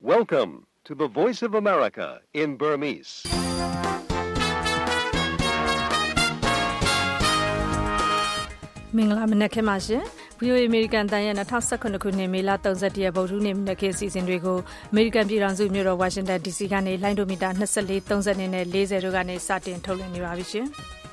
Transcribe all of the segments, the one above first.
Welcome to the Voice of America in Burmese. Mingla Manake Mashe, VOA American Diana Tasakun Mila Tanzania Bodu Nake season Rigo, American Piranzu Muro Washington DC Gane, Lindomida, Nasali, Tanzan in a laser Rugane Satin Tolan Ravision.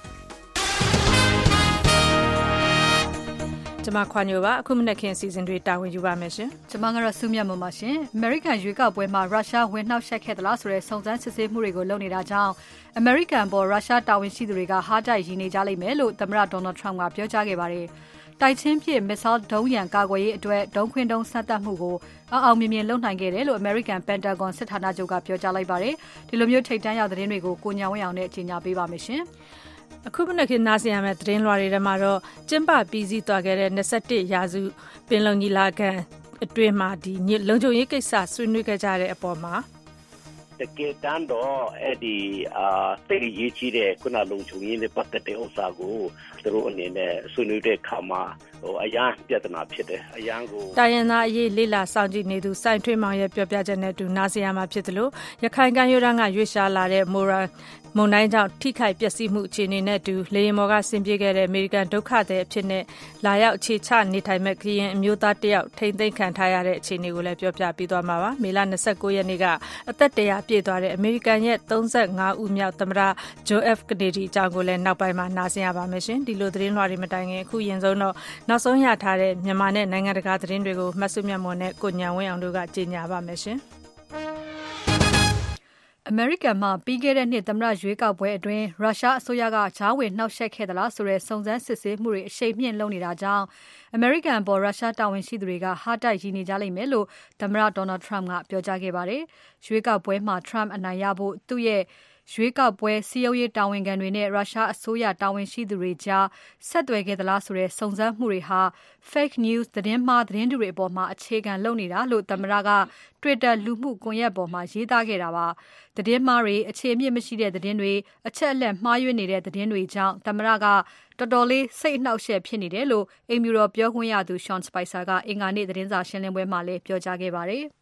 Jama Kwanova, Kuminakin season Rita with Yubamission. Jamanga Sumia Momashin, American Yuga, where Russia went now check the last race, so that's the same Murigo Lonida Jao. American boy Russia, Tawin Sidriga, Haja, Yini Jali Melo, Tamra Donald Trump, Pio Jagabari. Tai Champion, Missile, Doyan, Gagway, Don't Queen, don't Santa Mugo, Mimian Lonangelo, American Pentagon, Setana Joga, Pio Jalibari, Tilomio take down the Renigo, Kunya, on it, Gina Biba mission. A Kubunakin Naziam at Drain Lori Ramaro, Jemba busy to get Nesati Yazu, Pinloni Lagan, a dreamer, the Lonjo Yekisa, Sunuka Jare Apoma. The Ketando, Eddie, 30 years, Kuna Lonjo in the Patate Osago, through in the Sunude Kama, or a young Pietana Pete, a young Diana Ye Lila Sanji Nedu, Saint Tremaya Piajanet to Naziama Pitalo, Yakanga Yoranga Yusha Lare Mora. Monaida Tikai Piasimu Chini Netu, Lemoga Simbiga, American Dokate, Chine, Laya Chicha, Nita Maki, and Muta Tia, Tainting Cantaya, Chini will have your Pidomava, Milan Sakoya Niga, at that day Pietare, American yet, Tonza, Nga Umia Tamra, Joe F. Kadiri, Jangle, and Napaima Naziava mission, Diludrin Lorimatang, Kuyenzono, Nasoya Tare, Yamane, Nanga Catherine Rigo, Masumia Mone, Kunya, Anduga, Jinyava mission. America ma bigger than it Tamra Juka Bue Drain, Russia, Soyaga, Chawi, now shake the last race, songs and Sissy, Muri, shape me and Lonely Raja. American boy Russia, Tawin Sidriga, Hata Gini Jali Melo, Tamra Donald Trump, Piojage Bare, Juka Bue ma Trump and Nayabu, 2 year. Juka Bue, COE Tawin Ganwine, Russia, Soya Tawin Sidrija, Sadwege the last race, songs and Muriha, fake news, the Denmark, the Indure Boma, Chig and Lonira, Lu Tamraga, Twitter, Lumu, Goya Boma, Jita Gerava. The Denmark, a champion machine at the Denway, a chelem, Mayunid at the Denway Jang, Tamraga, Dodoli, say now share Pinidelo, Emuro, Bioguya, Sean Spicaga, Ingani, the Denza, Shenwe Male, Piojage Bare.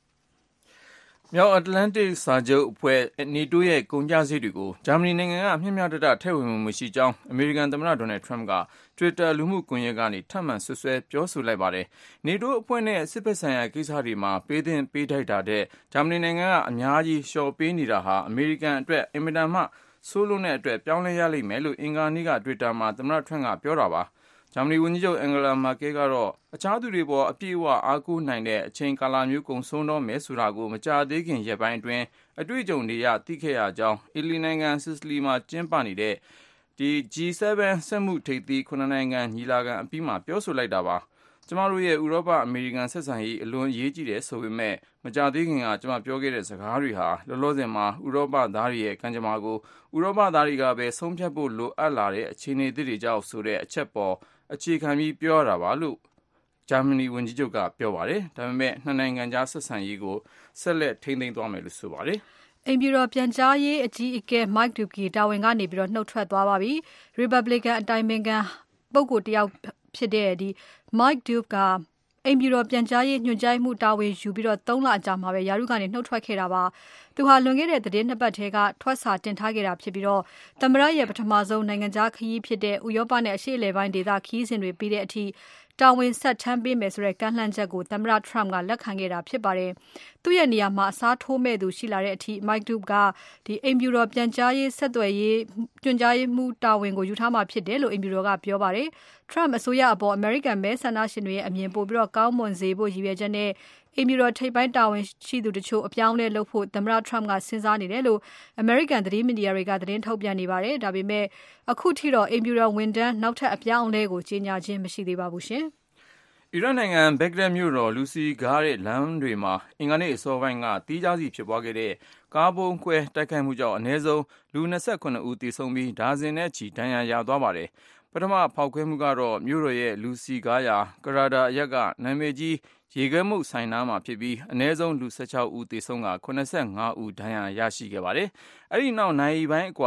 Now Atlantic Sajo, where Niduye, Kunja Zidigo, Germany Nanga, Himyada, Tewin Mushijang, American Tamara Donald Trumga, Twitter, Lumu Kunyagani, Taman Suswe, Josu Labare, Nidu, Pone, Sipesaya, Kisharima, Pedin, Pedita de, Germany Nanga, Amyaji, Shaw Peniraha, American Dre, Emidama, Sulunet, Pianayali, Melu, Inganiga, Twittama, Tamara Tranga, Piorava. Germany Winjo Angela Makegaro, a child to report a Piwa Aku 9, Chain Kalamu, Consono, Mesurago, Machadikin, Japan Twin, a Dujon Dia, TK Jong, Ilinanga, Sislima, Chimpani de, the G7 Samu take the Konananga, Hilaga, and Pima, Pioso Laidava. Tomorrow, Europa, American Society, alone Yeji, so we may, Majadikin, Jama Pioget, Sakariha, Lolozema, Europa Darie, Kanjamago, Europa Darigabe, some people look alare, Chini Dirija, Sure, Chepo. A chikami Pioravalu. Germany Winjiga Piovare, Dame, Nananga San Yigo, select Tending Domel Subari. In European Jaye, a G. Mike Duki, Dawingani, but no tread Wabi, Republican and Dimenga, Bogotia Pidedi, Mike Duka. In European Jaye, New Jaimu Dawi, Jubiro, Donla Jama, Yarugan, no Trakerava. To her longed the dinner batega, twas hot and target up Pibiro, Tamaraya Patamazo, Nanganjaki, Pide, Uyopane, Shele, Vindi, the keys in repeated tea. Darwin said Tambi Mesrek, Lanjago, Tamra Tramga, Lakangera, Pibare. Tuyania Masa, Tome, do Shilareti, Mike Dubga, the European Jaye, Sadway, Junjay, Mu Darwin, go Utama Pidelo, in Buroga, Piobare. Trump, Soya about American Mess and National, and Yembobro, Gaumon, Zebo, Yvejane. Emiro take by Darwin, she do the show of Young Lopo, Tamra Tramga, Sinzani Lelo, American Dream in the area, the Topiani Vare, Dabime, a Kutiro, Emiro Winter, not a Young Lego, Gina Jim, Mashidi Babushe. Iran and Baghdad Muro, Lucy Garrett, Landrima, Ingane, Sovanga, Tijazi Chibogere, Cabo, Que, Takamuja, Nezo, Luna Second Uti Somi, Dazinechi, Danya Yadware, Patama, Paukemugaro, Muroye, Lucy Gaya, Garada Yaga, Nameji, Yigamu Sainama Pibi, Nezo Lusacha Uti Songa, Konasanga U Danya Yashi Gavare. I now Naiva,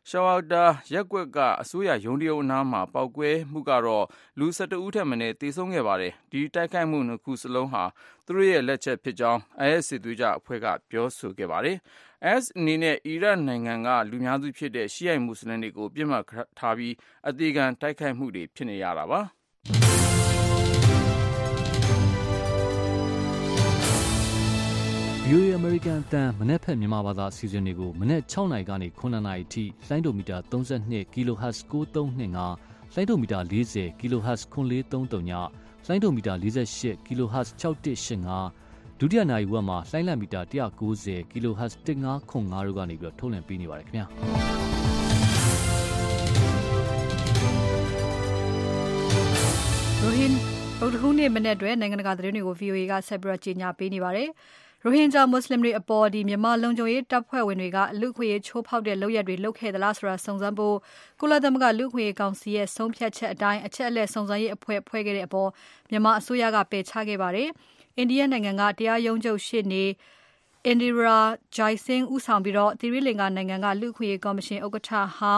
ရှောက်တာရက်ကွက်ကအစိုးရရုံးတရုံအနားမှာပေါက်ကွဲမှုကတော့လူ12ဦးထက်မနည်းသေဆုံးခဲ့ပါတယ်။ဒီတိုက်ခိုက်မှုနှစ်ခုစလုံးဟာသူတို့ရဲ့လက်ချက်ဖြစ်ကြောင်း IS စစ်သွေးကြအဖွဲ့ကပြောဆိုခဲ့ပါတယ်။ IS အနေနဲ့အီရတ်နိုင်ငံကလူများစုဖြစ်တဲ့ရှီယိုက်မွတ်စလင်တွေကိုပြစ်မှတ်ထားပြီးအသေးခံတိုက်ခိုက်မှုတွေဖြစ်နေရတာပါ။ VOA American အသံမနေ့ဖက်မြန်မာဘာသာအစီအစဉ်တွေကိုမနေ့6နာရီကနေ9နာရီအထိလိုင်းဒိုမီတာ32 kHz 9325လိုင်းဒိုမီတာ40 kHz 9433ညလိုင်းဒိုမီတာ48 kHz 6185ဒုတိယနာရီဝက်မှာလိုင်းလံမီတာ190 kHz 1505တို့ကနေပြီးတော့ထုတ်လွှင့်ပေးနေပါတယ်ခင်ဗျာရိုဟင်ဗုဒ္ဓဟူးနေ့မနေ့တွင်နိုင်ငံတကာသတင်းတွေကို VOA ကဆက်ပြီးကြေညာပေးနေပါတယ်ရိုဟင်ဂျာမွတ်စလင်တွေအပေါ်မြန်မာလုံခြုံရေးတပ်ဖွဲ့ဝင်တွေကလူ့ခွင့်ရေးချိုးဖောက်တဲ့လုပ်ရက်တွေလုပ်ခဲ့သလားဆိုတာစုံစမ်းဖို့ကုလသမဂ္ဂလူ့ခွင့်ရေးကောင်စီရဲ့ဆုံးဖြတ်ချက်အတိုင်းအချက်အလက်စုံစမ်းရေးအဖွဲ့ဖွဲ့ခဲ့တဲ့အပေါ်မြန်မာအစိုးရကပယ်ချခဲ့ပါတယ်။အိန္ဒိယနိုင်ငံကတရားရုံးချုပ်ရှေ့နေ Indira Jaising ဦးဆောင်ပြီးသီရိလင်္ကာနိုင်ငံကလူ့ခွင့်ရေးကော်မရှင်ဥက္ကဋ္ဌဟောင်း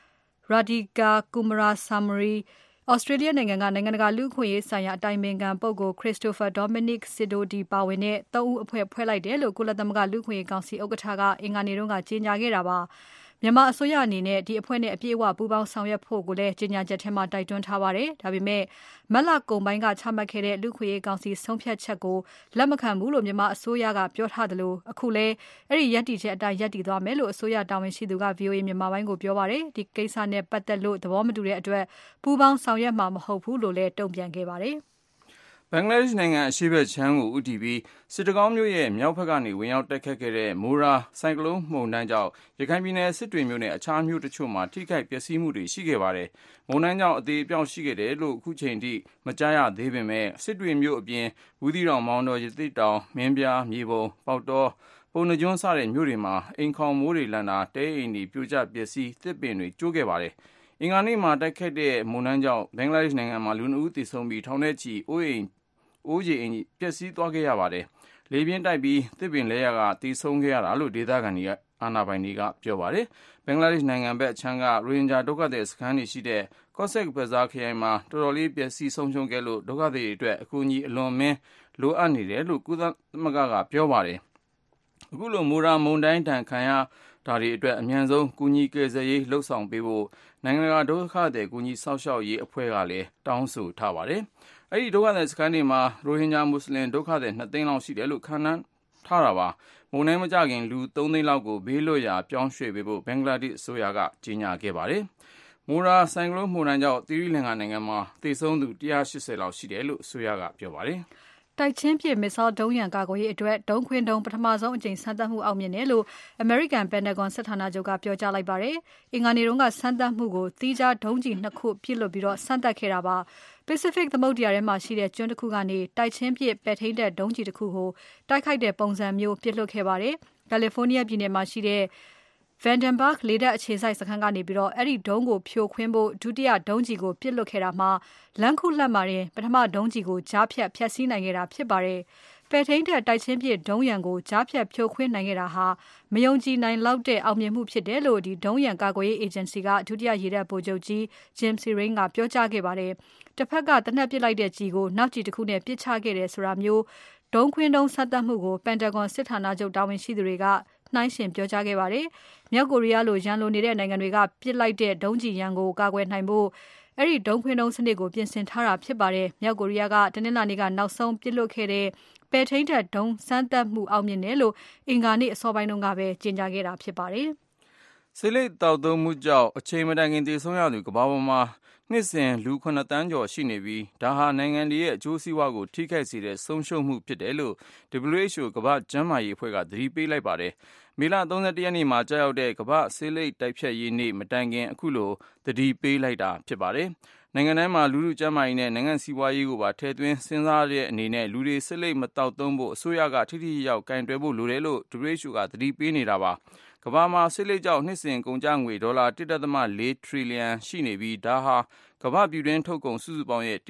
Radhika Kumarasamy Australia နိုင်ငံကနိုင်ငံတကာလူ့အခွင့်အရေးဆိုင်ရာအတိုင်ပင်ခံပုဂ္ဂိုလ် Christopher Dominic Sidoti ပါဝင်တဲ့၃ဦးအဖွဲ့ဖွဲ့လိုက်တယ်လို့ကုလသမဂ္ဂလူ့အခွင့်အရေးကောင်စီဥက္ကဋ္ဌကအင်္ဂါနေ့ကကြေညာခဲ့တာပါမြန်မာအစိုးရအနေနဲ့ဒီအဖွဲ့နဲ့အပြည့်အဝပူးပေါင်းဆောင်ရွက်ဖို့ကိုလည်းကြေညာချက်ထဲမှာတိုက်တွန်းထားပါတယ်။ဒါပေမဲ့မတ်လကုန်ပိုင်းကချမှတ်ခဲ့တဲ့လူ့အခွင့်အရေးကောင်စီဆုံးဖြတ်ချက်ကိုလက်မခံဘူးလို့မြန်မာအစိုးရကပြောထားတယ်လို့အခုလည်းအဲ့ဒီရပ်တည်ချက်အတိုင်းရပ်တည်သွားမယ်လို့အစိုးရတာဝန်ရှိသူက VOA မြန်မာပိုင်းကိုပြောပါတယ်။ဒီကိစ္စနဲ့ပတ်သက်လို့သဘောမတူတဲ့အတွက်ပူးပေါင်းဆောင်ရွက်မှာမဟုတ်ဘူးလို့လည်းတုံ့ပြန်ခဲ့ပါတယ်။ဘင်္ဂလားဒေ့ရှ်နိုင်ငံအရှေ့ဘက်ခြမ်းကိုဦးတည်ပြီးစစ်တကောင်းမြို့ရဲ့မြောက်ဘက်ကနေဝင်ရောက်တိုက်ခတ်ခဲ့တဲ့မိုရာဆိုင်ကလုန်းမုန်တိုင်းကြောင့်ရခိုင်ပြည်နယ်စစ်တွေမြို့နဲ့အခြားမြို့တချို့မှာထိခိုက်ပျက်စီးမှုတွေရှိခဲ့ပါတယ်။မုန်တိုင်းကြောင့်အသေးအပြောက်ရှိခဲ့တယ်လို့အခုချိန်ထိမကြားရသေးပေမဲ့စစ်တွေမြို့အပြင်ဘူးသီးတောင်မောင်တော်ရသေ့တောင်မင်းပြားမြေပုံပေါက်တော်ပုံနှကျွန်းစတဲ့မြို့တွေမှာအိမ်ခေါင်မိုးတွေလန်တာတဲအိမ်တွေပြိုကျပျက်စီးသစ်ပင်တွေကျိုးခဲ့ပါတယ်။အင်္ဂါနေ့မှာတိုက်ခတ်တဲ့မုန်တိုင်းကြောင့်ဘင်္ဂလားဒေ့ရှ်နိုင်ငံမှာလူ2ဦးသေဆုံးပြီးထောင်ထဲချီအိုးရေအိမ်ပျက်စီးသွားခဲ့ရပါတယ်။လေပြင်းတိုက်ပြီးသစ်ပင်လဲရကသေဆုံးခဲ့ရတာလို့ဒေသခံတွေအာဏာပိုင်တွေကပြောပါတယ်။ဘင်္ဂလားဒေ့ရှ်နိုင်ငံဘက်အခြမ်းကရိုဟင်ဂျာဒုက္ခသည်စခန်းတွေရှိတဲ့ကော့ဆက်ဘဇားခရိုင်မှာတော်တော်လေးပျက်စီးဆုံးရှုံးခဲ့လို့ဒုက္ခသည်တွေအတွက်အကူအညီအလွန်မင်းလိုအပ်နေတယ်လို့ကုလသမဂ္ဂကပြောပါတယ်။အခုလိုမိုရာမုန်တိုင်းဒဏ်ခံရတာတွေအတွက်အမြန်ဆုံးကူညီကယ်ဆယ်ရေးလှုပ်ဆောင်ပေးဖို့နိုင်ငံတကာဒုက္ခသည်ကူညီဆောက်ရှောက်ရေးအဖွဲ့ကလည်းတောင်းဆိုထားပါတယ်။အဲဒီဒုက္ခသည်စခန်းတွေမှာရိုဟင်ဂျာမွတ်စလင်ဒုက္ခသည်2သိန်းလောက်ရှိတယ်လို့ခန့်မှန်းထားတာပါ။မုန်တိုင်းမကျခင်လူ3သိန်းလောက်ကိုဘေးလွတ်ရာပြောင်းရွှေ့ပေးဖို့ဘင်္ဂလားဒေ့ရှ်အစိုးရကကြေညာခဲ့ပါတယ်။မိုရာဆိုင်ကလုန်းမုန်တိုင်းကြောင့်သီရိလင်္ကာနိုင်ငံမှာသေဆုံးသူ180လောက်ရှိတယ်လို့အစိုးရကပြောပါတယ်။တိုက်ချင်းပြစ်မစ်ဆော့ဒုံးရန်ကာကွယ်ရေးအတွက်ဒုံးခွင်းဒုံးပထမဆုံးအကြိမ်စမ်းသပ်မှုအောင်မြင်တယ်လို့ American Pentagon စစ်ဌာနချုပ်ကပြောကြားလိုက်ပါတယ်။အင်္ဂါနေ့ကစမ်းသပ်မှုကိုသီးခြားဒုံးကျည်2ခုပစ်လွှတ်ပြီးစမ်းသပ်ခဲ့တာပါ။ Pacific သမုဒ္ဒရာထဲမှာရှိတဲ့ကျွန်းတစ်ခုကနေတိုက်ချင်းပြစ်ပဲ့ထိန်းတဲ့ဒုံးကျည်တစ်ခုကိုတိုက်ခိုက်တဲ့ပုံစံမျိုးပစ်လွှတ်ခဲ့ပါတယ်။ California ပြည်နယ်မှာရှိတဲ့Vandenberg လေတပ်အခြေစိုက်စခန်းကနေအဲ့ဒီဒုံးကိုဖြိုခွင်းဖို့ဒုတိယဒုံးကျည်ကိုပစ်လွှတ်ခဲ့တာမှာလမ်းခုလတ်မှာတင်ပထမဒုံးကျည်ကိုကြားဖြတ်ဖျက်ဆီးနိုင်ခဲ့တာဖြစ်ပါတယ်။ပဲ့ထိန်းတဲ့တိုက်ချင်းပြစ်ဒုံးရန်ကိုကြားဖြတ်ဖြိုခွင်းနိုင်ခဲ့တာဟာမယုံကြည်နိုင်လောက်တဲ့အောင်မြင်မှုဖြစ်တယ်လို့ဒုံးရန်ကာကွယ်ရေး agency ကဒုတိယရေတပ်ဗိုလ်ချုပ်ကြီး Jim Sirrain ကပြောကြားခဲ့ပါတယ်။တစ်ဖက်ကတနက်ပစ်လိုက်တဲ့ကျည်ကိုနောက်ကျည်တစ်ခုနဲ့ပစ်ချခဲ့တယ်ဆိုတာမျိုးဒုံးခွင်းဒုံးစမ်းသပ်မှုကို Pentagon စစ်ဌာနချုပ်တာဝန်ရှိသူတွေကနှိုင်းရှင်ပြောကြားခဲ့ပါတယ်။မြောက်ကိုရီးယားလိုရန်လိုနေတဲ့နိုင်ငံတွေကပစ်လိုက်တဲ့ဒုံးကျည်ရန်ကိုကာကွယ်နိုင်ဖို့အဲ့ဒီဒုံးခွင်းဒုံးစနစ်ကိုပြင်ဆင်ထားတာဖြစ်ပါတယ်။မြောက်ကိုရီးယားကတနင်္လာနေ့ကနောက်ဆုံးပစ်လွှတ်ခဲ့တဲ့ပဲ့ထိန်းတဲ့ဒုံးစမ်းသပ်မှုအောင်မြင်တယ်လို့အင်္ဂါနေ့အစောပိုင်းကပဲကြေညာခဲ့တာဖြစ်ပါတယ်။ဆေးလိပ်တောက်သုံးမှုကြောင့်အချိန်မတိုင်ခင်သေဆုံးရသူကမ္ဘာပေါ်မှာနှစ်စဉ်လူ9တန်းကျော်ရှိနေပြီးဒါဟာနိုင်ငံတွေရဲ့အကျိုးစီးပွားကိုထိခိုက်စေတဲ့ဆုံးရှုံးမှုဖြစ်တယ်လို့ WHO ကမ္ဘာ့ကျန်းမာရေးအဖွဲ့ကသတိပေးလိုက်ပါတယ်။မေလ31ရက်နေ့မှာကြာရောက်တဲ့ကမ္ဘာ့ဆေးလိပ်တိုက်ဖျက်ရေးနေ့မတိုင်ခင်အခုလိုသတိပေးလိုက်တာဖြစ်ပါတယ်။နိုင်ငံတိုင်းမှာလူထုကျန်းမာရေးနဲ့နိုင်ငံစီးပွားရေးကိုပါထည့်သွင်းစဉ်းစားတဲ့အနေနဲ့လူတွေဆေးလိပ်မတောက်သုံးဖို့အစိုးရကထိထိရောက်ကင်တွယ်ဖို့လိုတယ်လို့ WHO ကသတိပေးနေတာပါ။ကမ္ဘာမှာဆေးလိပ်ကြောင့်နှစ်စဉ်ကုန်ကျငွေဒေါ်လာ 1.4 ထရီလီယံရှိနေပြီးဒါဟာကမ္ဘာပြည်တွင်းထုတ်ကုန်စုစုပေါင်းရဲ့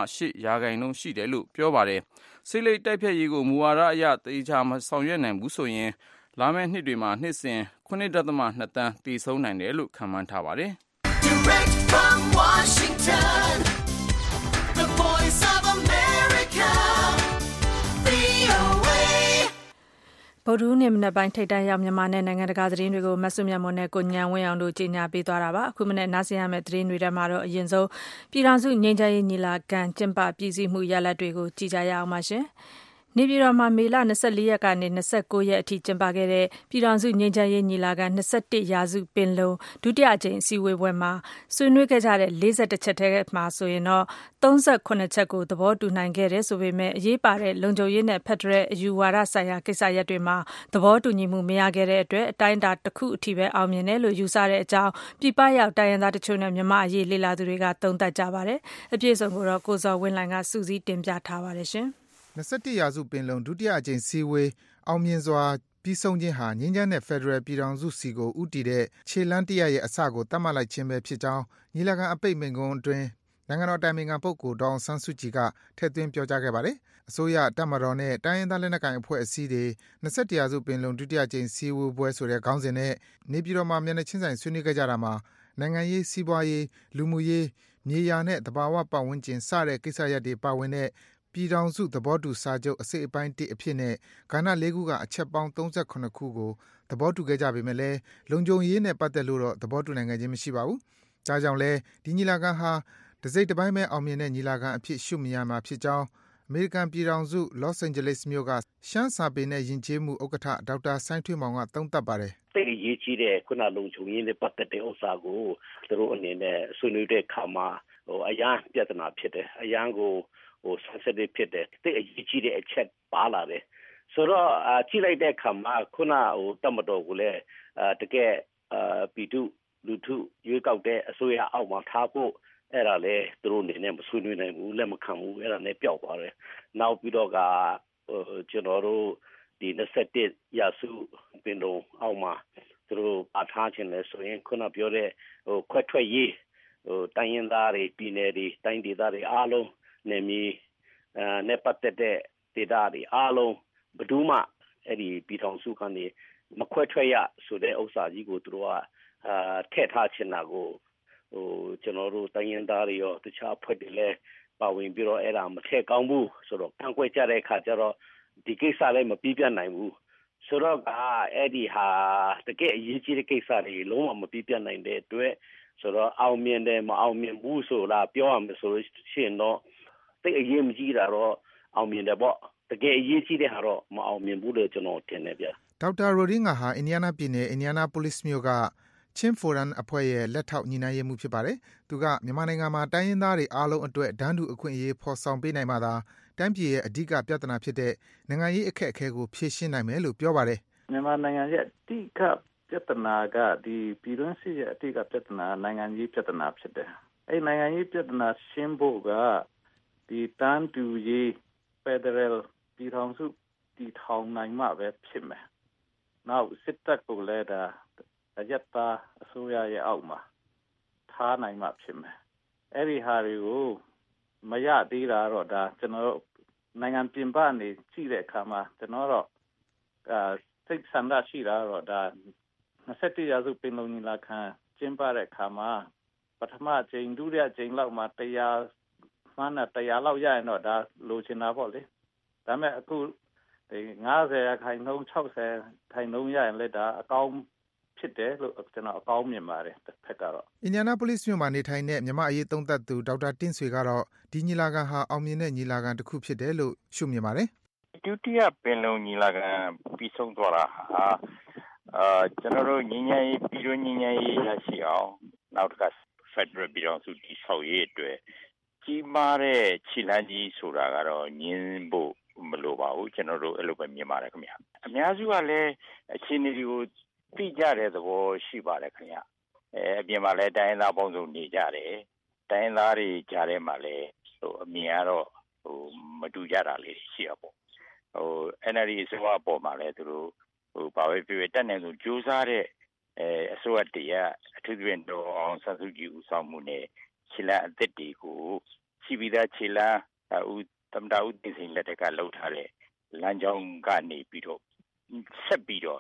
1.8% ရှိတယ်လို့ပြောပါတယ်။ဆေးလိပ်တိုက်ဖျက်ရေးကိုမူဝါဒအရသေချာမဆောင်ရွက်နိုင်ဘူးဆိုရင်လာမယ့်နှစ်တွေမှာနှစ်စဉ် 9.2 သန်းသေဆုံးနိုင်တယ်လို့ခန့်မှန်းထားပါတယ်။ Direct from Washington, the voice of America, VOA. ဗုဒ္ဓဟူးနေ့မနက်ပိုင်းထိပ်တန်းရောက်မြန်မာနဲ့နိုင်ငံတကာသတင်းတွေကိုမဆုမြတ်မွန်နဲ့ကိုညံဝင်းအောင်တို့ကြီးညာပေးသွားတာပါအခုမနေ့နားဆင်ရမယ့်သတင်းတွေထဲမှာတော့အရင်ဆုံးပြည်ထောင်စုငြိမ်းချမ်းရေးညီလာခံကျင်းပပြည်စည်းမှုရလဒ်တွေကိုကြည့်ကြရအောင်ပါရှင်နေပြည်တော်မှာမေလ24ရက်ကနေ29ရက်အထိကျင်းပခဲ့တဲ့ပြည်ထောင်စုငြိမ်းချမ်းရေးညီလာခံ21ရာစုပင်လုံဒုတိယအကြိမ်အစည်းအဝေးပွဲမှာဆွေးနွေးခဲ့ကြတဲ့41ချက်ထဲမှာဆိုရင်တော့38ချက်ကိုသဘောတူနိုင်ခဲ့တယ်ဆိုပေမဲ့အရေးပါတဲ့လုံခြုံရေးနဲ့ဖက်ဒရယ်အယူဝါဒဆိုင်ရာကိစ္စရပ်တွေမှာသဘောတူညီမှုမရခဲ့တဲ့အတွက်အတိုင်းအတာတစ်ခုအထိပဲအောင်မြင်တယ်လို့ယူဆတဲ့အကြောင်းပြည်ပရောက်တိုင်းရင်းသားတချို့နဲ့မြန်မာအရေးလေ့လာသူတွေကသုံးသပ်ကြပါတယ်အပြည့်အစုံကိုတော့ကိုဇော်ဝင်းလှိုင်ကစုစည်းတင်ပြထားပါတယ်ရှင် 21ရာစုပင်လုံဒုတိယအကြိမ်စည်းဝေးအောင်မြင်စွာပြီးဆုံးခြင်းဟာငြိမ်းချမ်းတဲ့ဖက်ဒရယ်ပြည်ထောင်စုစီကိုဦးတည်တဲ့ခြေလှမ်းတစ်ရပ်ရဲ့အစကိုသတ်မှတ်လိုက်ခြင်းပဲဖြစ်ကြောင်းညီလာခံအပိတ်မိန့်ခွန်းအတွင်းနိုင်ငံတော်တိုင်ပင်ခံပုဂ္ဂိုလ်ဒေါအောင်ဆန်းစုကြည်ကထည့်သွင်းပြောကြားခဲ့ပါတယ်။အစိုးရတပ်မတော်နဲ့တိုင်းရင်းသားလက်နက်ကိုင်အဖွဲ့အစည်းတွေ21ရာစုပင်လုံဒုတိယအကြိမ်စည်းဝေးပွဲဆိုတဲ့ခေါင်းစဉ်နဲ့နေပြည်တော်မှာမျက်နှာချင်းဆိုင်ဆွေးနွေးခဲ့ကြတာမှာနိုင်ငံရေးစီးပွားရေးလူမှုရေးမြေယာနဲ့သဘာဝပတ်ဝန်းကျင်စတဲ့ကိစ္စရပ်တွေပါဝင်တဲ့ပြည်ထောင်စုသဘောတူစာချုပ်အစိတ်အပိုင်း1အဖြစ်နဲ့ကဏ္ဍ၄ခုကအချက်ပေါင်း38ခုကိုသဘောတူခဲ့ကြပေမဲ့လည်းလုံခြုံရေးနဲ့ပတ်သက်လို့တော့သဘောတူနိုင်ခဲ့ခြင်းမရှိပါဘူး။ဒါကြောင့်လဲဒီညီလာခံဟာတစိတ်တစ်ပိုင်းပဲအောင်မြင်တဲ့ညီလာခံအဖြစ်ရှုမြင်ရမှာဖြစ်ကြောင်းအမေရိကန်ပြည်ထောင်စုလော့စ်အိန်ဂျလိစ်မြို့ကရှမ်းစာပေနဲ့ယဉ်ကျေးမှုဥက္ကဋ္ဌဒေါက်တာစိုင်းထွေးမောင်ကသုံးသပ်ပါတယ်။သိအရေးကြီးတဲ့ခုနလုံခြုံရေးနဲ့ပတ်သက်တဲ့ဥစ္စာကိုသူတို့အနေနဲ့ဆွေးနွေးတဲ့အခါမှာအရန်ပြဿနာဖြစ်တယ်။အရန်ကိုsensitive ဖြစ်တယ်။သိအရေးကြီးတဲ့အချက်ပါလာတယ်။ဆိုတော့ကြည့်လိုက်တဲ့အခါမှာခုနတပ်မတော်ကိုလည်းတကယ်ပြည်သူလူထုရွေးကောက်တဲ့အစိုးရအောက်မှာထားဖို့အဲ့ဒါလည်းသူတို့အနေနဲ့မဆွေးနွေးနိုင်ဘူးလက်မခံဘူးအဲ့ဒါနဲ့ပျောက်သွားတယ်။နောက်ပြီးတော့ကျွန်တော်တို့ဒီ21ရာစုပင်လုံအောက်မှာသူတို့အားထားခြင်းလဲဆိုရင်ခုနပြောတဲ့ခွဲထွက်ရေးတိုင်းရင်းသားတွေပြည်နယ်တွေတိုင်းဒေသတွေအားလုံးနေမီနဲ့ပတ်သက်တဲ့ဒေသတွေအားလုံးဘယ်သူမှအဲ့ဒီပြည်ထောင်စုကနေမခွဲထွက်ရဆိုတဲ့ဥစ္စာကြီးကိုသူတို့ကထည့်ထားချင်တာကိုကျွန်တော်တို့တိုင်းရင်းသားတွေရောတခြားအဖွဲ့တွေလည်းပါဝင်ပြီးတော့အဲ့ဒါမထည့်ကောင်းဘူးဆိုတော့ကန့်ကွက်ကြတဲ့အခါကျတော့ဒီကိစ္စလည်းမပြီးပြတ်နိုင်ဘူးဆိုတော့အဲ့ဒီဟာတကယ်အရေးကြီးတဲ့ကိစ္စတွေလုံးဝမပြီးပြတ်နိုင်တဲ့အတွက်ဆိုတော့အောင်မြင်တယ်မအောင်မြင်ဘူးဆိုလားပြောရမယ်ဆိုလို့ရှိရင်တော့တိတ်အရေးမကြီးတာတော့အောင်မြင်တယ်ပေါ့တကယ်အရေးကြီးတဲ့ဟာတော့မအောင်မြင်ဘူးလို့ကျွန်တော်ထင်တယ်ဗျဒေါက်တာရိုဒင်းဂါဟာအင်ဒီယားနားပြည်နယ်အင်ဒီယားနားပိုလိစ်မြို့ကချင်းဖိုရန်အဖွဲ့ရဲ့လက်ထောက်ညီနိုင်ရေးမှုဖြစ်ပါတယ်သူကမြန်မာနိုင်ငံမှာတိုင်းရင်းသားတွေအားလုံးအတွက်ဒန်းတူအခွင့်အရေးဖော်ဆောင်ပေးနိုင်မှသာတိုင်းပြည်ရဲ့အဓိကပြဿနာဖြစ်တဲ့နိုင်ငံရေးအခက်အခဲကိုဖြေရှင်းနိုင်မယ်လို့ပြောပါတယ်မြန်မာနိုင်ငံရဲ့အဓိကပြဿနာကဒီပြည်တွင်းစစ်ရဲ့အဓိကပြဿနာနိုင်ငံရေးပြဿနာဖြစ်တယ်အဲ့နိုင်ငံရေးပြဿနာရှင်းဖို့ကဒီတန်းတူရေး Federal ပြည်ထောင်စုတည်ထောင်နိုင်မှပဲဖြစ်မယ်နောက်စစ်တပ်ကိုလည်းဒါရက်သားအစိုးရရဲ့အောက်မှာထားနိုင်မှဖြစ်မယ်အဲ့ဒီဟာတွေကိုမရသေးတာတော့ဒါကျွန်တော်တို့နိုင်ငံပြင်ပနေကြည့်တဲ့အခါမှာကျွန်တော်တို့စိတ်ဆန္ဒရှိတာတော့ဒါ21ရာစုပင်လုံညီလာခံကျင်းပတဲ့အခါမှာပထမအကြိမ်ဒုတိယအကြိမ်လောက်မှာ100မှန်းနဲ့100လောက်ရရင်တော့ဒါလိုချင်တာပေါ့လေဒါပေမဲ့အခု50ခိုင်နှုန်း60ခိုင်နှုန်းရရင်လည်းဒါအကောင်းဖြစ်တယ်လို့ကျွန်တော်အကောင်းမြင်ပါတယ်တစ်ဖက်ကတော့အင်ဒီယာနာပိုလိစ်မြို့မှာနေထိုင်တဲ့မြန်မာအရေးသုံးသပ်သူဒေါက်တာတင့်ဆွေကတော့ဒီညီလာခံဟာအောင်မြင်တဲ့ညီလာခံတစ်ခုဖြစ်တယ်လို့ရှုမြင်ပါတယ်ဒုတိယပင်လုံညီလာခံပြီးဆုံးသွားတာဟာကျွန်တော်တို့ငြိမ်းချမ်းရေးပြည်တွင်းငြိမ်းချမ်းရေးရရှိအောင်နောက်တစ်ခါ Federal ပြည်ထောင်စုတည်ဆောက်ရေးအတွက်ကြီးမားတဲ့ခြေလှမ်းကြီးဆိုတာကတော့ညင်းဖို့မလိုပါဘူးကျွန်တော်တို့အဲ့လိုပဲမြင်ပါတယ်ခင်ဗျအများစုကလည်းအခြေအနေတွေကိုသိကြတဲ့သဘောရှိပါတယ်ခင်ဗျအပြင်မှာလည်းတိုင်းသားပေါင်းစုံနေကြတယ်တိုင်းသားတွေကြားထဲမှာလည်းအမြင်ကတော့မတူကြတာလေးရှိရပေါ့NLD အစိုးရအပေါ်မှာလည်းသူတို့ဘာပဲပြောတက်နေလို့ကြိုးစားတဲ့အစိုးရတရအထူးသဖြင့်တော့အောင်ဆန်းစုကြည်ဦးဆောင်မှုနဲ့ခြေလှမ်းအသစ်တွေကိုရှိပြီးသားခြေလှမ်းသမ္မတဦးသိန်းစိန်လက်ထက်ကလှုပ်ထားတဲ့လမ်းကြောင်းကနေပြီးတော့ဆက်ပြီးတော့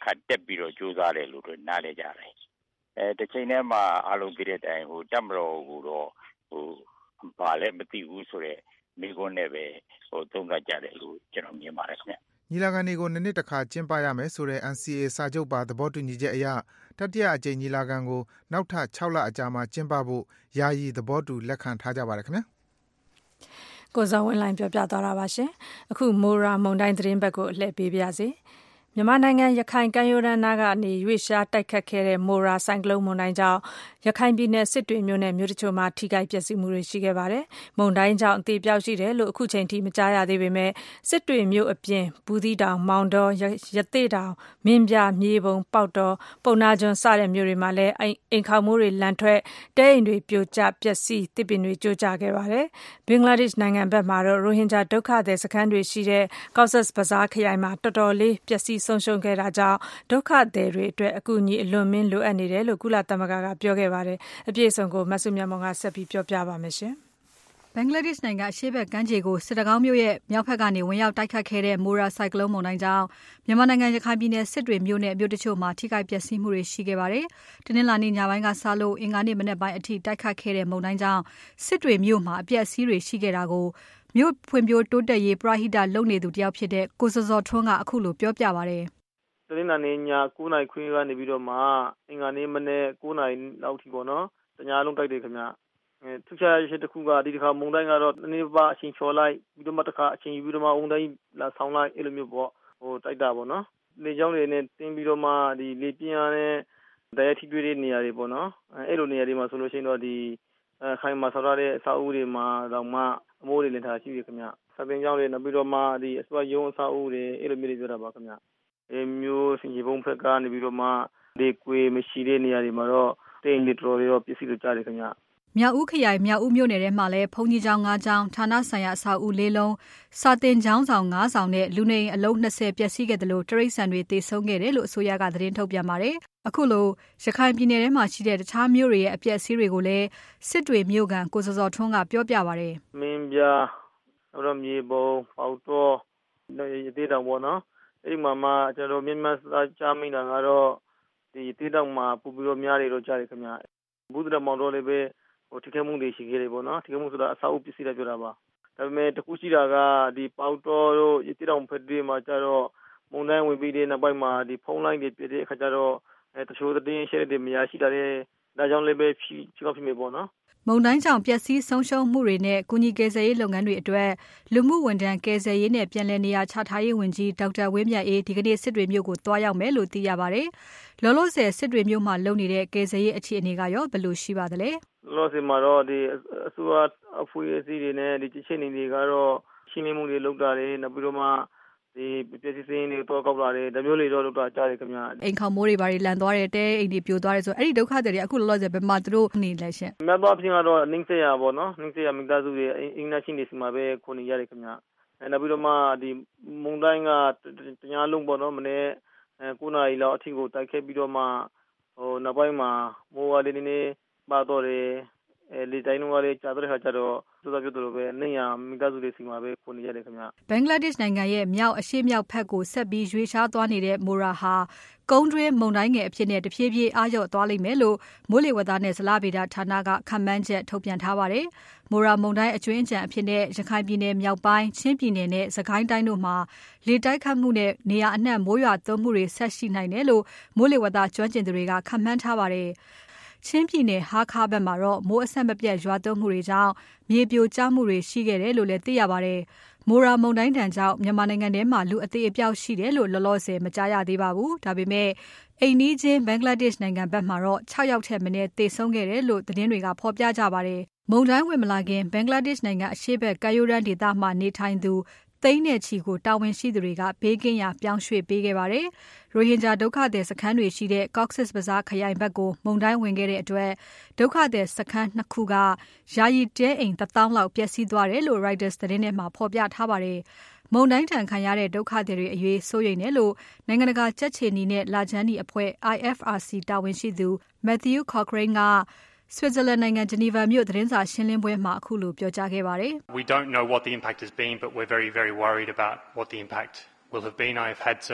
ခါတက်ပြီးတော့ကြိုးစားတယ်လို့နားလည်ကြတယ်တစ်ချိန်တည်းမှာအားလုံးသိတဲ့အတိုင်းတပ်မတော်ကိုတော့ဘာလဲမသိဘူးဆိုတော့မိကုန်းနဲ့ပဲသုံးသပ်ကြတယ်လို့ကျွန်တော်မြင်ပါတယ်ခင်ဗျညီလာခံတွေကိုနှစ်တစ်ခါကျင်းပရမယ်ဆိုတဲ့ NCA စာချုပ်ပါသဘောတူညီချက်အရတတိယအကြိမ်ညီလာခံကိုနောက်ထပ်6လအကြာမှာကျင်းပဖို့ယာယီသဘောတူလက်ခံထားကြပါတယ်ခင်ဗျာကိုဇော်ဝင်းလိုင်းပြောပြသွားတာပါရှင်အခုမိုရာမုန်တိုင်းသတင်းဘက်ကိုလှည့်ပေးပါရစေမြန်မာနိုင်ငံရခိုင်ကမ်းရိုးတန်းနားကနေရွေ့ရှားတိုက်ခတ်ခဲ့တဲ့မိုရာဆိုင်ကလုန်းမုန်တိုင်းကြောင့်ရခိုင်ပြည်နယ်စစ်တွေမြို့နယ်မြို့တချို့မှာထိခိုက်ပျက်စီးမှုတွေရှိခဲ့ပါတယ်။မုန်တိုင်းကြောင့်အသေအပျောက်ရှိတယ်လို့အခုချိန်ထိမကြားရသေးပေမဲ့စစ်တွေမြို့အပြင်ဘူးသီးတောင်မောင်တောရသေ့တောင်မင်းပြမြေပုံပေါက်တော်ပုံနာကျွန်းစတဲ့မြို့တွေမှာလည်းအိမ်ခေါင်မိုးတွေလန်ထွက်တဲအိမ်တွေပြိုကျပျက်စီးတစ်ပင်တွေကျိုးကျခဲ့ပါတယ်။ဘင်္ဂလားဒေ့ရှ်နိုင်ငံဘက်မှာတော့ရိုဟင်ဂျာဒုက္ခသည်စခန်းတွေရှိတဲ့ Cox's Bazar ခရိုင်မှာတော်တော်လေးပျက်စီးဆုံးရှုံးခဲ့တာကြောင့်ဒုက္ခသည်တွေအတွက်အကူအညီအလွန်မင်းလိုအပ်နေတယ်လို့ကုလသမဂ္ဂကပြောခဲ့ပါတယ်။အပြည့်အစုံကိုမဆုမြတ်မောင်ကဆက်ပြီးပြောပြပါမယ်ရှင်။ဘင်္ဂလားဒေ့ရှ်နိုင်ငံအရှေ့ဘက်ကမ်းခြေကိုစစ်တကောင်းမြို့ရဲ့မြောက်ဘက်ကနေဝင်ရောက်တိုက်ခတ်ခဲ့တဲ့မိုရာဆိုင်ကလုန်းမုန်တိုင်းကြောင့်မြန်မာနိုင်ငံရခိုင်ပြည်နယ်စစ်တွေမြို့နဲ့မြို့တချို့မှာထိခိုက်ပျက်စီးမှုတွေရှိခဲ့ပါတယ်။တနင်္လာနေ့ညပိုင်းကစလို့အင်္ဂါနေ့မနက်ပိုင်းအထိတိုက်ခတ်ခဲ့တဲ့မုန်တိုင်းကြောင့်စစ်တွေမြို့မှာအပျက်အစီးတွေရှိခဲ့တာကိုမြို့ဖွံ့ဖြိုးတိုးတက်ရေးပရဟိတလုပ်နေသူတယောက်ဖြစ်တဲ့ကိုစောစောထွန်းကအခုလိုပြောပြပါတယ်။တနင်္လာနေ့ည9:00နာရီခွဲကနေပြီးတော့မှအင်္ဂါနေ့မနေ့9:00နာရီလောက်ထိပေါ့နော်။တညလုံးတိုက်တယ်ခင်ဗျ။ထူးခြားရတစ်ခုကဒီတစ်ခါမုန်တိုင်းကတော့နည်းနည်းပါအချိန်ချော်လိုက်ပြီးတော့မှတစ်ခါအချိန်ယူပြီးတော့မှမုန်တိုင်းလာဆောင်လိုက်အဲ့လိုမျိုးပေါ့တိုက်တာပေါ့နော်။လေကြောင်းတွေနဲ့တင်းပြီးတော့မှဒီလေပြင်းအားနဲ့တရားထိတွေ့တဲ့နေရာတွေပေါ့နော်။အဲ့လိုနေရာတွေမှာဆိုလို့ရှိရင်တော့ဒီခိုင်မာဆောက်ထားတဲ့အဆောက်အဦတွေမှာတော့မှအမိုးတွေလင်ထားရှိပြီခင်ဗျ။စာပင်ကျောင်းတွေနောက်ပြီးတော့မှဒီအစွမ်းရုံးအဆောက်အဦတွေအဲ့လိုမျိုးတွေပြောတာပါခင်ဗျ။မျိုးစင်ကြီးဘုံဖက်ကနေပြီးတော့မှဒီကွေမရှိတဲ့နေရာတွေမှာတော့တိမ်တွေတော်တော်ရောပစ္စည်းတွေကြားတယ်ခင်ဗျမြောက်ဦးခရိုင်မြောက်ဦးမြို့နယ်ထဲမှာလည်းဘုံကြီးကျောင်း9ကျောင်းဌာနဆိုင်ရာအဆောက်အဦ4လုံးစာတင်ကျောင်းဆောင်9ဆောင်နဲ့လူနေအိမ်အလုံး20ပျက်စီးခဲ့တယ်လို့တရိတ်ဆန်တွေတေဆုံးခဲ့တယ်လို့အစိုးရကသတင်းထုတ်ပြန်ပါတယ်အခုလိုရခိုင်ပြည်နယ်ထဲမှာရှိတဲ့တခြားမြို့တွေရဲ့အပျက်အစီးတွေကိုလည်းစစ်တွေမြို့ကန်ကိုစောစောထွန်းကပြောပြပါတယ်မင်းပြတော့မြေပုံပေါတော့ရသေးတောင်ပေါ့နော်အဲ့ဒီမှာကျွန်တော်မြန်မာစာကြားမိတာကတော့ဒီတေးတောင်မှာပူပြီးတော့များတယ်တော့ကြားတယ်ခင်ဗျဘူးတမောင်တော်လေးပဲထိခိုက်မှုတွေရှိခဲ့တယ်ပေါ့နော်ထိခိုက်မှုဆိုတာအဆောက်အဦပစ္စည်းတွေပြောတာပါဒါပေမဲ့တခုရှိတာကဒီပေါတော်တို့ရသေးတောင်ဖက်တွေမှာကျတော့မုန်တိုင်းဝင်ပြီးတဲ့နောက်ပိုင်းမှာဒီဖုန်းလိုင်းတွေပြတဲ့အခါကျတော့တချို့သတင်းရှယ်တွေမရရှိတာတဲ့ဒါကြောင့်လည်းပဲဖြစ်မိပေါ့နော်မုန်တိုင်းကြောင့်ပျက်စီးဆုံးရှုံးမှုတွေနဲ့ကုညီကယ်ဆယ်ရေးလုပ်ငန်းတွေအတွက်လူမှုဝန်ထမ်းကယ်ဆယ်ရေးနဲ့ပြည်내နေရာချထားရေးဝန်ကြီးဒေါက်တာဝင်းမြတ်အေးဒီကနေ့စစ်တွေမြို့ကိုတွားရောက်မယ်လို့သိရပါတယ်။လောလောဆယ်စစ်တွေမြို့မှာလုပ်နေတဲ့ကယ်ဆယ်ရေးအခြေအနေကရောဘယ်လိုရှိပါသလဲ။လောလောဆယ်မှာတော့ဒီအစိုးရအဖွဲ့အစည်းတွေနဲ့ဒီချင်းနေတွေကတော့ရှင်းလင်းမှုတွေလုပ်တာတွေနောက်ပြီးတော့မှဒီပစ္စည်းစင်းတွေတော့ကောက်လာတယ်ဒါမျိုးတွေတော့လုပ်တာကြားတယ်ခင်ဗျာအိမ်ခေါင်မိုးတွေဘာတွေလန်သွားတယ်တဲအိမ်တွေပြိုသွားတယ်ဆိုအဲ့ဒီဒုက္ခတွေအခုလောလောဆယ်ဘယ်မှာသူတို့နေလဲရှင်မြတ်သွားပြင်ကတော့နှင်းစရာပေါ့နော်နှင်းစရာမိသားစုတွေအင်းနာချင်းတွေစီမှာပဲခုနေရတယ်ခင်ဗျာနောက်ပြီးတော့မှဒီမုန်တိုင်းကတညာလုံးပေါ့နော်မနေ့9 နာရီလောက်အထိကိုတိုက်ခဲ့ပြီးတော့မှနောက်ပိုင်းမှာမိုးဝါးလေးနည်းနည်းပါတော့တယ်လေတိုင်းလုံးကလေးကြာတဲ့ခါကျတော့သူတို့ပြောသလိုပဲနေရမိသားစုတွေစီမှာပဲခုနေရတယ်ခင်ဗျဘင်္ဂလားဒေ့ရှ်နိုင်ငံရဲ့မြောက်အရှေ့မြောက်ဘက်ကိုဆက်ပြီးရွေ့ရှားသွားနေတဲ့မိုရာဟာကုန်းတွင်းမုန်တိုင်းငယ်အဖြစ်နဲ့တဖြည်းဖြည်းအားလျော့သွားလိမ့်မယ်လို့မိုးလေဝသနဲ့ဇလဗေဒဌာနကခန့်မှန်းချက်ထုတ်ပြန်ထားပါတယ်မိုရာမုန်တိုင်းအကျွင်းအကြံအဖြစ်နဲ့ရခိုင်ပြည်နယ်မြောက်ပိုင်းချင်းပြည်နယ်နဲ့စကိုင်းတိုင်းတို့မှာလေတိုက်ခတ်မှုနဲ့နေရာအနှံ့မိုးရွာသွန်းမှုတွေဆက်ရှိနိုင်တယ်လို့မိုးလေဝသကျွမ်းကျင်သူတွေကခန့်မှန်းထားပါတယ်ချင်းပြည်နယ်ဟာခါဘက်မှာတော့မိုးအဆက်မပြတ်ရွာသွန်းမှုတွေကြောင့်မြေပြိုကျမှုတွေရှိခဲ့တယ်လို့လည်းသိရပါတယ်။မိုရာမုန်တိုင်းတန်ကြောင့်မြန်မာနိုင်ငံထဲမှာလူအသေးအပျောက်ရှိတယ်လို့လောလောဆယ်မကြားရသေးပါဘူး။ဒါပေမဲ့အိမ်နီးချင်းဘင်္ဂလားဒေ့ရှ်နိုင်ငံဘက်မှာတော့6ယောက်ထက်မနည်းသေဆုံးခဲ့တယ်လို့သတင်းတွေကဖော်ပြကြပါတယ်။မုန်တိုင်းဝင်မလာခင်ဘင်္ဂလားဒေ့ရှ်နိုင်ငံအရှေ့ဘက်ကမ်းရိုးတန်းဒေသမှာနေထိုင်သူသိန်းနဲ့ချီကိုတာဝန်ရှိသူတွေကဘေးကင်းရာပြောင်းရွှေ့ပေးခဲ့ပါတယ်။ရိုဟင်ဂျာဒုက္ခသည်စခန်းတွေရှိတဲ့ Cox's Bazar ခရိုင်ဘက်ကိုမုန်တိုင်းဝင်ခဲ့တဲ့အတွက်ဒုက္ခသည်စခန်း2ခုကယာယီတဲအိမ်1000လောက်ပျက်စီးသွားတယ်လို့ Reuters သတင်းထဲမှာဖော်ပြထားပါတယ်။မုန်တိုင်းထန်ခံရတဲ့ဒုက္ခသည်တွေအရေးစိုးရိမ်တယ်လို့နိုင်ငံတကာကြက်ခြေနီနဲ့လာချမ်းနီအဖွဲ့ IFRC တာဝန်ရှိသူ Matthew Cochrane ကSwitzerland နိုင်ငံ Geneva မြို့သတင်းစာရှင်းလင်းပွဲမှာအခုလိုပြောကြားခဲ့ပါတယ် We don't know what the impact has been but we're very worried about what the impact will have been. I've had some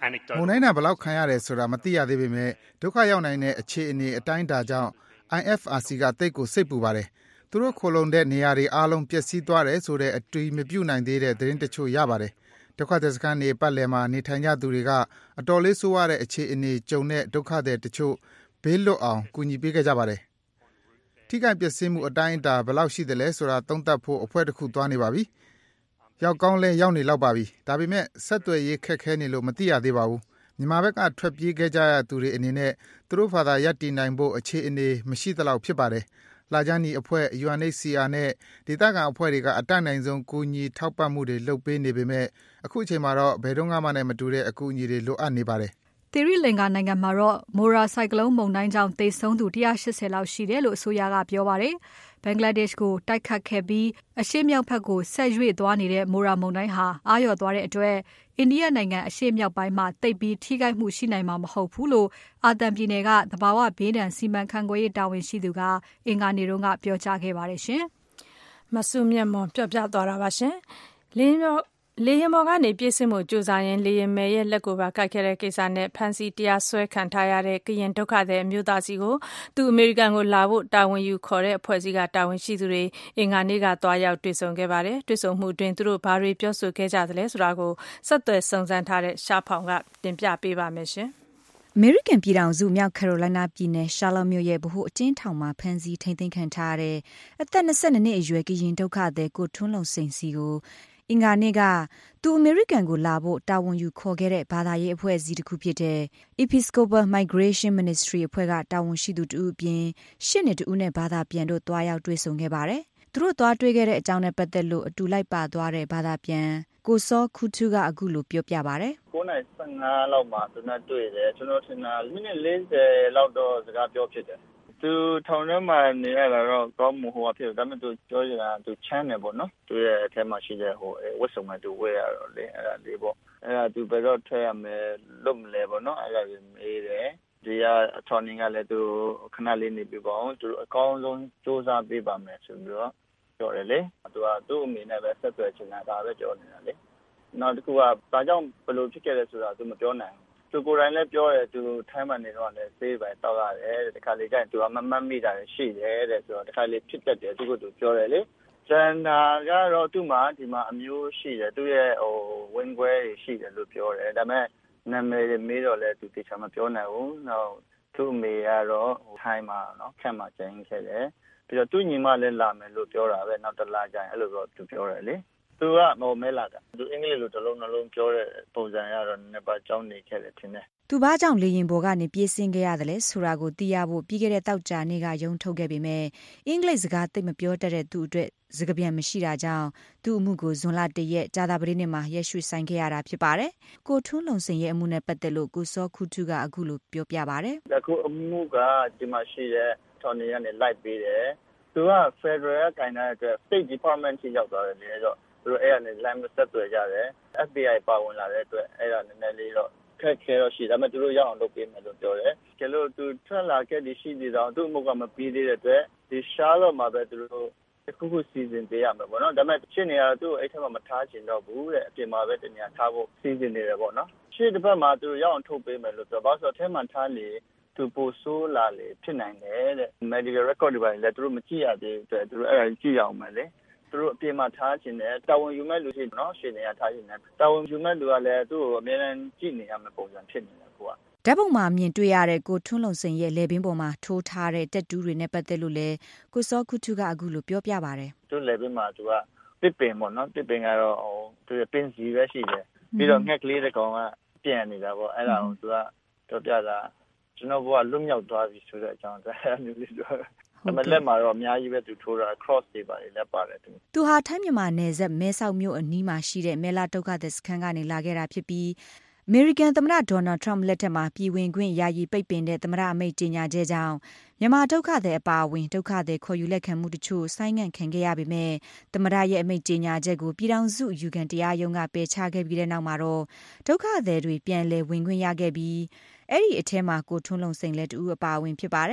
မုန်တိုင်းတာဘလောက်ခံရတယ်ဆိုတာမသိရသေးပေမဲ့ဒုက္ခရောက်နိုင်တဲ့အခြေအနေအတိုင်းတာကြောင့် IFRC ကတိတ်ကိုစိတ်ပူပါတယ်။သူတို့ခိုလုံတဲ့နေရာတွေအားလုံးပျက်စီးသွားတယ်ဆိုတဲ့အတွေ့မပြုနိုင်သေးတဲ့သတင်းတချို့ရပါတယ်။ဒုက္ခသည်စခန်းတွေပတ်လည်မှာနေထိုင်ကြသူတွေကအတော်လေးဆိုးရတဲ့အခြေအနေကြုံတဲ့ဒုက္ခသည်တချို့ဘေးလွတ်အောင်ကူညီပေးခဲ့ကြပါတယ်။ထိခိုက်ပျက်စီးမှုအတိုင်းအတာဘယ်လောက်ရှိသလဲဆိုတာသုံးသပ်ဖို့အဖွဲ့တစ်ခုသွားနေပါပြီ။ရောက်ကောင်းလဲရောက်နေလောက်ပါပြီ။ဒါပေမဲ့ဆက်သွယ်ရေးခက်ခဲနေလို့မသိရသေးပါဘူး။မြန်မာဘက်ကထွက်ပြေးခဲ့ကြရသူတွေအနေနဲ့သူတို့ဘာသာရပ်တည်နိုင်ဖို့အခြေအနေမရှိသလောက်ဖြစ်ပါတယ်။လာဂျာနီအဖွဲ့ UNHCR နဲ့ဒေသခံအဖွဲ့တွေကအတတ်နိုင်ဆုံးကူညီထောက်ပံ့မှုတွေလုပ်ပေးနေပေမဲ့အခုအချိန်မှာတော့ဘယ်တော့မှနဲ့မတူတဲ့အကူအညီတွေလိုအပ်နေပါတယ်။သီရိလင်္ကာနိုင်ငံမှာတော့မိုရာဆိုင်ကလုန်းမုန်တိုင်းကြောင့်သေဆုံးသူ180လောက်ရှိတယ်လို့အစိုးရကပြောပါတယ်။ဘင်္ဂလားဒေ့ရှ်ကိုတိုက်ခတ်ခဲ့ပြီးအရှေ့မြောက်ဘက်ကိုဆက်ရွေ့သွားနေတဲ့မိုရာမုန်တိုင်းဟာအာရုံသွားတဲ့အတွက်အိန္ဒိယနိုင်ငံအရှေ့မြောက်ပိုင်းမှာတိတ်ပြီးထိခိုက်မှုရှိနိုင်မှာမဟုတ်ဘူးလို့အာသံပြည်နယ်ကသဘာဝဘေးဒဏ်စီမံခန့်ခွဲရေးတာဝန်ရှိသူကအင်္ဂါနေ့တုန်းကပြောကြားခဲ့ပါတယ်ရှင်။မဆုမြတ်မွန်ပြောပြသွားတာပါရှင်။လေယာဉ်ပေါ်ကနေပြေးဆင်းမှုကြိုးစားရင်လေယာဉ်မယ်ရဲ့လက်ကိုပါကိုက်ခဲ့တဲ့ကိစ္စနဲ့ဖမ်းဆီးတရားစွဲခံထားရတဲ့ကရင်ဒုက္ခသည်အမျိုးသားစီကိုသူအမေရိကန်ကိုလာဖို့တာဝန်ယူခေါ်တဲ့အဖွဲ့အစည်းကတာဝန်ရှိသူတွေအင်္ဂါနေ့ကသွားရောက်တွေ့ဆုံခဲ့ပါတယ်။တွေ့ဆုံမှုတွင်သူတို့ဘာတွေပြောဆိုခဲ့ကြသလဲဆိုတာကိုဆက်သွယ်စုံစမ်းထားတဲ့ရှားဖောင်ကတင်ပြပေးပါမယ်ရှင်။အမေရိကန်ပြည်ထောင်စုမြောက်ကယ်ရိုလိုင်းနာပြည်နယ်ရှာလော့မြို့ရဲ့ဗဟိုအကျဉ်းထောင်မှာဖမ်းဆီးထိန်းသိမ်းခံထားရတဲ့အသက်22နှစ်အရွယ်ကရင်ဒုက္ခသည်ကိုထွန်းလုံစိန်စီကိုအင်္ဂါနေ့ကသူအမေရိကန်ကိုလာဖို့တာဝန်ယူခေါ်ခဲ့တဲ့ဘာသာရေးအဖွဲ့အစည်းတစ်ခုဖြစ်တဲ့ Episcopal Migration Ministry အဖွဲ့ကတာဝန်ရှိသူတူအပြင်ရှစ်နှစ်တူနဲ့ဘာသာပြန်တို့တွားရောက်တွေ့ဆုံခဲ့ပါတယ်။သူတို့တွားတွေ့ခဲ့တဲ့အကြောင်းနဲ့ပတ်သက်လို့အတူလိုက်ပါသွားတဲ့ဘာသာပြန်ကိုစောခုထုကအခုလိုပြောပြပါတယ်။9:15လောက်မှာသူနဲ့တွေ့တယ်ကျွန်တော်ထင်တာမိနစ်40လောက်တော့စကားပြောဖြစ်တယ်။သူထောင်ထဲမှာနေရတာတော့ကောင်းမှုဟိုအဖြစ်ဒါပေမဲ့သူပြောရတာသူချမ်းတယ်ပေါ့နော်သူရဲ့အထက်မှာရှိတဲ့ဟိုဝတ်စုံကသူဝဲရတော့လေအဲ့ဒါလေးပေါ့အဲ့ဒါသူဘယ်တော့ထွက်ရမယ်လွတ်မလဲပေါ့နော်အဲ့ဒါကြီးမေးတယ်ဒီကအထော်နင်းကလည်းသူခဏလေးနေပြပါအောင်သူအကောင်းဆုံးစူးစမ်းပေးပါမယ်ဆိုပြီးတော့ပြောတယ်လေသူကသူ့အမေနဲ့ပဲဆက်သွယ်ချင်တာဒါပဲပြောနေတာလေနောက်တစ်ခုကဘာကြောင့်ဘယ်လိုဖြစ်ခဲ့လဲဆိုတာသူမပြောနိုင်သူကိုယ်တိုင်လည်းပြောတယ်သူထိုင်းမှာနေတော့လည်းဆေးပဲတောက်ရတယ်တခါလေကျရင်သူကမမှတ်မိတာရှိတယ်တဲ့ဆိုတော့တခါလေဖြစ်တတ်တယ်သူကသူပြောတယ်လေဇန်နာကတော့သူ့မှာဒီမှာအမျိုးရှိတယ်သူရဲ့ဟိုဝင်းခွဲရှိတယ်လို့ပြောတယ်ဒါပေမဲ့နာမည်မေးတော့လည်းသူတခြားမပြောနိုင်ဘူးနောက်သူ့အမေကတော့ထိုင်းမှာနော်ခက်မှာကျင်းခဲ့တယ်ပြီးတော့သူ့ညီမလည်းလာမယ်လို့ပြောတာပဲနောက်တစ်လကျရင်အဲ့လိုတော့သူပြောတယ်လေသူကဟိုမဲလာတာသူအင်္ဂလိပ်လိုတစ်လုံးနှလုံးပြောတဲ့ပုံစံရတော့နှစ်ပါးကြောင်းနေခဲ့တယ်ထင်တယ်သူဘာကြောင့်လေရင်ပေါ်ကနေပြေးဆင်းခဲ့ရတယ်လဲဆိုတာကိုသိရဖို့ပြီးခဲ့တဲ့တောက်ကြနေ့ကရုံထုတ်ခဲ့ပေမဲ့အင်္ဂလိပ်စကားသိမပြောတတ်တဲ့သူအတွက်စကားပြန်မရှိတာကြောင့်သူ့အမှုကိုဇွန်လ1ရက်ကြာသပတေးနေ့မှာရက်ရွှေ့ဆိုင်ခဲ့ရတာဖြစ်ပါတယ်ကိုထွန်းလုံစင်ရဲ့အမှုနဲ့ပတ်သက်လို့ကိုစောခုထုကအခုလိုပြောပြပါတယ်အခုအမှုကဒီမှာရှိတဲ့ထော်နေရနေလိုက်ပေးတယ်သူက Federal ကကိုင်တဲ့အတွက် State Department ကြီးရောက်သွားတယ်လေတော့သူတို့အဲ့ဒါနဲ့ line ဆက်သွယ်ကြတယ် FBI ပါဝင်လာတဲ့အတွက်အဲ့ဒါနည်းနည်းလေးတော့ခက်ခဲတော့ရှိဒါပေမဲ့သူတို့ရအောင်လုပ်ပေးမယ်လို့ပြောတယ်ကျလို့သူထွက်လာခဲ့ဒီရှိသေးတော့သူ့အမှုကမပြီးသေးတဲ့အတွက်ဒီရှားတော့မှာပဲသူတို့အခုခုစီစဉ်ပေးရမယ်ပေါ့နော်ဒါပေမဲ့ရှင်းနေရသူ့အဲ့ထက်မှမထားချင်တော့ဘူးတဲ့အပြင်မှာပဲတနေရာထားဖို့စီစဉ်နေတယ်ပေါ့နော်ရှင်းတစ်ဖက်မှာသူတို့ရအောင်ထုတ်ပေးမယ်လို့ပြောဘာလို့ဆိုတော့အထက်မှာထားလေသူပိုဆိုးလာလေဖြစ်နိုင်တယ်တဲ့ medical record တွေပါလေသူတို့မကြည့်ရသေးတဲ့အတွက်သူတို့အဲ့ဒါကြည့်ရအောင်မယ်လေသူတို့အပြင်မှာထားခြင်းနဲ့တာဝန်ယူမဲ့လူရှိနော်ရှင်နေရထားခြင်းနဲ့တာဝန်ယူမဲ့လူကလည်းသူ့ကိုအမြဲတမ်းကြည့်နေရမယ့်ပုံစံဖြစ်နေတယ်ကိုကဓာတ်ပုံမှာမြင်တွေ့ရတဲ့ကိုထွန်းလုံစင်ရဲ့လေပင်ပေါ်မှာထိုးထားတဲ့တက်တူးတွေနဲ့ပတ်သက်လို့လည်းကိုစောခုထုကအခုလိုပြောပြပါတယ်သူ့လေပင်မှာသူကတစ်ပင်ပေါ့နော်တစ်ပင်ကတော့ဟိုသူရဲ့ပင်စီပဲရှိတယ်ပြီးတော့ငှက်ကလေးတစ်ကောင်ကပြန်နေတာပေါ့အဲ့ဒါကိုသူကပြောပြတာကျွန်တော်ဘကလွတ်မြောက်သွားပြီဆိုတဲ့အကြောင်းအဲ့မျိုးလေးပြောအမလက်မှာတော့အများကြီးပဲသူထိုးတာ cross တွေပါလေလက်ပါတယ်သူဟာထိုင်းမြန်မာနယ်စပ်မဲဆောက်မြို့အနီးမှာရှိတဲ့မဲလာဒုက္ခသည်စခန်းကနေလာခဲ့တာဖြစ်ပြီးအမေရိကန်သမ္မတဒေါ်နယ်ထရမ့်လက်ထက်မှာပြည်ဝင်ခွင့်ယာယီပိတ်ပင်တဲ့သမ္မတအမိန့်ကြေညာချက်ကြောင့်မြန်မာဒုက္ခသည်အပါအဝင်ဒုက္ခသည်ခေါ်ယူလက်ခံမှုတချို့ဆိုင်းငံ့ခံခဲ့ရပေမဲ့သမ္မတရဲ့အမိန့်ကြေညာချက်ကိုပြည်ထောင်စုယူခံတရားရုံးကပယ်ချခဲ့ပြီးတဲ့နောက်မှာတော့ဒုက္ခသည်တွေပြန်လည်ဝင်ခွင့်ရခဲ့ပြီးအဲ့ဒီအထက်မှာကိုထွန်းလုံစိန်လက်တူအပါအဝင်ဖြစ်ပါတယ်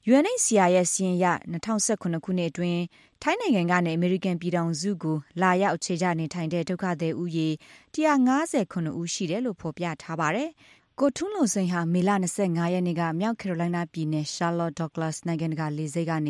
UNHCR ရဲ့စီရင်ရ2019ခုနှစ်အတွင်းထိုင်းနိုင်ငံကနေအမေရိကန်ပြည်ထောင်စုကိုလာရောက်အခြေချနေထိုင်တဲ့ဒုက္ခသည်ဦးရေ159ဦးရှိတယ်လို့ဖော်ပြထားပါတယ်။ကိုထွန်းလုံစိန်ဟာမေလ25ရက်နေ့ကမြောက်ကယ်ရိုလိုင်းနာပြည်နယ် Charlotte Douglas နိုင်ငံတကာလေဆိပ်ကနေ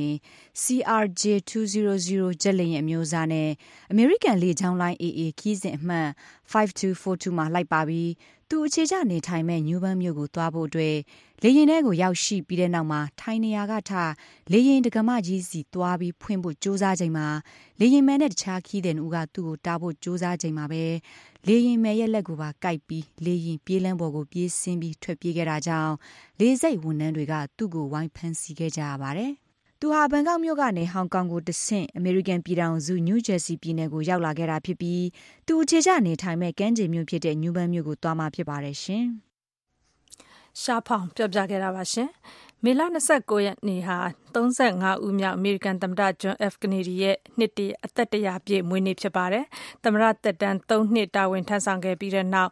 CRJ200 ဂျက်လေယာဉ်အမျိုးအစားနဲ့အမေရိကန်လေကြောင်းလိုင်း AA ခီးစဉ်အမှတ်5242မှာလိုက်ပါပြီးသူအခြေချနေထိုင်မဲ့ညူဘန်းမြို့ကိုသွားဖို့အတွက်လေယာဉ်ထဲကိုရောက်ရှိပြီးတဲ့နောက်မှာထိုင်နေရာကထလေယာဉ်တက္ကမကြီးစီသွားပြီးဖွင့်ဖို့ကြိုးစားချိန်မှာလေယာဉ်မဲနဲ့တခြားခီးတဲ့ဦးကသူ့ကိုတားဖို့ကြိုးစားချိန်မှာပဲလေယာဉ်မဲရဲ့လက်ကိုပါကိုက်ပြီးလေယာဉ်ပြေးလမ်းပေါ်ကိုပြေးဆင်းပြီးထွက်ပြေးခဲ့တာကြောင့်လေဆိပ်ဝန်ထမ်းတွေကသူ့ကိုဝိုင်းဖမ်းဆီးခဲ့ကြရပါတယ်။သူဟာဘန်ကောက်မြို့ကနေဟောင်ကောင်ကိုတဆင့်အမေရိကန်ပြည်ထောင်စုနယူးဂျာစီပြည်နယ်ကိုရောက်လာခဲ့တာဖြစ်ပြီးသူအခြေချနေထိုင်မဲ့ကမ်းခြေမြို့ဖြစ်တဲ့ညူဘန်းမြို့ကိုသွားမှာဖြစ်ပါတယ်ရှင်။ရှားဖောင်ပြောပြခဲ့တာပါရှင်။မေလ29ရက်နေ့ဟာ35ဦးမြောက်အမေရိကန်သမ္မတဂျွန် F. ကနေဒီရဲ့အသက်100ပြည့်မွေးနေ့ဖြစ်ပါတယ်။သမ္မတသက်တမ်း3နှစ်တာဝန်ထမ်းဆောင်ခဲ့ပြီးတဲ့နောက်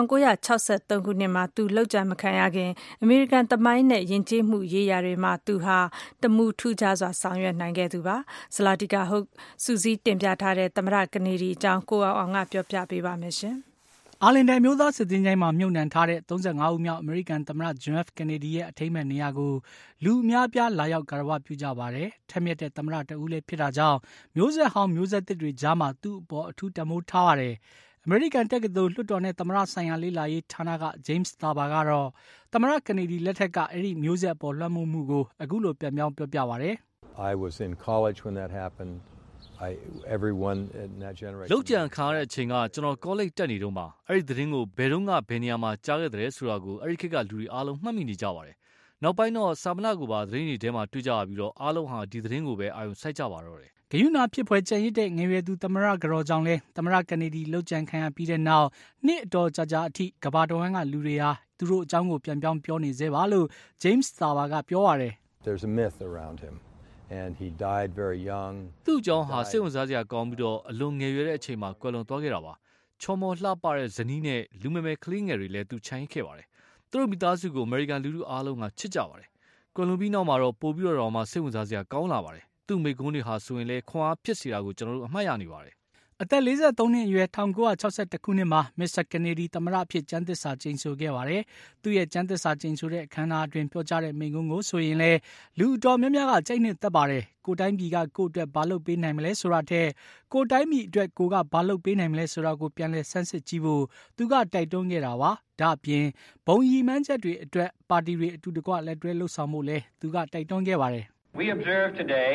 1963ခုနှစ်မှာသူလောက်ကျန်မခံရခင်အမေရိကန်သမိုင်းနဲ့ယဉ်ကျေးမှုရေးရာတွေမှာသူဟာတမှုထူးခြားစွာဆောင်ရွက်နိုင်ခဲ့သူပါ။ဇလာတိကာဟုတ်စူးစီးတင်ပြထားတဲ့သမ္မတကနေဒီအကြောင်းကိုအောင်ကပြောပြပေးပါမယ်ရှင်။အာလင်တန်မျိုးသားစစ်သည်ချင်းမှာမြုပ်နှံထားတဲ့35ဦးမြောက်အမေရိကန်သမ္မတဂျွန် F. ကနေဒီရဲ့အထိမ်းအမှတ်နေရာကိုလူအများပြားလာရောက်ဂါရဝပြုကြပါတယ်။ထက်မြက်တဲ့သမ္မတတဦးလည်းဖြစ်တာကြောင့်မျိုးဆက်ဟောင်းမျိုးဆက်သစ်တွေကြားမှာသူ့အပေါ်အထူးတမိုးထားပါတယ်။အမေရိကန်တက္ကသိုလ်လွှတ်တော်နဲ့သမ္မတဆိုင်ရာလေ့လာရေးဌာနက James Thaber ကတော့သမ္မတကနေဒီလက်ထက်ကအဲ့ဒီမျိုးဆက်အပေါ်လွှမ်းမိုးမှုကိုအခုလိုပြန်ပြောင်းပြောပြပါတယ်။ I was in college when that happened. Everyone in that generation လောက်ကျန်ခါတဲ့အချိန်ကကျွန်တော်ကောလိပ်တက်နေတော့မှအဲ့ဒီသတင်းကိုဘယ်တော့ကဘယ်နေရာမှာကြားခဲ့တယ်ဆိုတာကိုအဲ့ဒီခေတ်ကလူတွေအားလုံးမှတ်မိနေကြပါတယ်။နောက်ပိုင်းတော့စာမဏကိုပါသတင်းတွေထဲမှာတွေ့ကြရပြီးတော့အားလုံးဟာဒီသတင်းကိုပဲအာရုံစိုက်ကြပါတော့တယ်။ဂယုဏဖြစ်ဖွယ်ကြံရစ်တဲ့ငယ်ရွယ်သူသမ္မတကြော်ကြောင့်လဲသမ္မတကနေဒီလောက်ကျန်ခံရပြီးတဲ့နောက်နှစ်အတော်ကြာအထိကမ္ဘာတော်ဝန်ကလူတွေဟာသူတို့အကြောင်းကိုပြန်ပြောင်းပြောနေစေပါလို့ James Thaber ကပြောပါတယ်။ There's a myth around him.And he died very young. သူ့ကြောင့်ဟာစိတ်ဝင်စားစရာကောင်းပြီးတော့အလွန်ငယ်ရွယ်တဲ့အချိန်မှာကွယ်လွန်သွားခဲ့တာပါ။ချော်မော်လှပတဲ့ဇနီးနဲ့လူမမယ်ကလေးငယ်တွေလည်းသူခြံခဲ့ပါတယ်။သူတို့မိသားစုကိုအမေရိကန်လူထုအားလုံးကချစ်ကြပါတယ်။ကွယ်လွန်ပြီးနောက်မှာတော့ပို့ပြီးတော့မှစိတ်ဝင်စားစရာကောင်းလာပါတယ်။သူ့မိကုန်းတွေဟာဆိုရင်လည်းခွန်အားဖြစ်စေတာကိုကျွန်တော်တို့အမှတ်ရနေပါတယ်။အသက်43နှစ်အရွယ်1962ခုနှစ်မှာမစ္စတာကနေဒီသမ္မတအဖြစ်ကျမ်းသစ္စာကျိန်ဆိုခဲ့ပါတယ်။သူ့ရဲ့ကျမ်းသစ္စာကျိန်ဆိုတဲ့အခမ်းအနားအတွင်းပြောကြားတဲ့မိန့်ခွန်းကိုဆိုရင်လည်းလူအတော်များများကကြိုက်နှစ်သက်ပါတယ်။ကိုတိုင်းပြည်ကကိုအတွက်ဘာလုပ်ပေးနိုင်မလဲဆိုတာထက်ကိုတိုင်းပြည်အတွက်ကိုကဘာလုပ်ပေးနိုင်မလဲဆိုတာကိုပြန်လည်ဆန်းစစ်ကြည့်ဖို့သူကတိုက်တွန်းခဲ့တာပါ။ဒါ့အပြင်ဘုံရည်မှန်းချက်တွေအတွက်ပါတီတွေအတူတကွလက်တွဲလှုပ်ဆောင်ဖို့လည်းသူကတိုက်တွန်းခဲ့ပါတယ်။ We observe today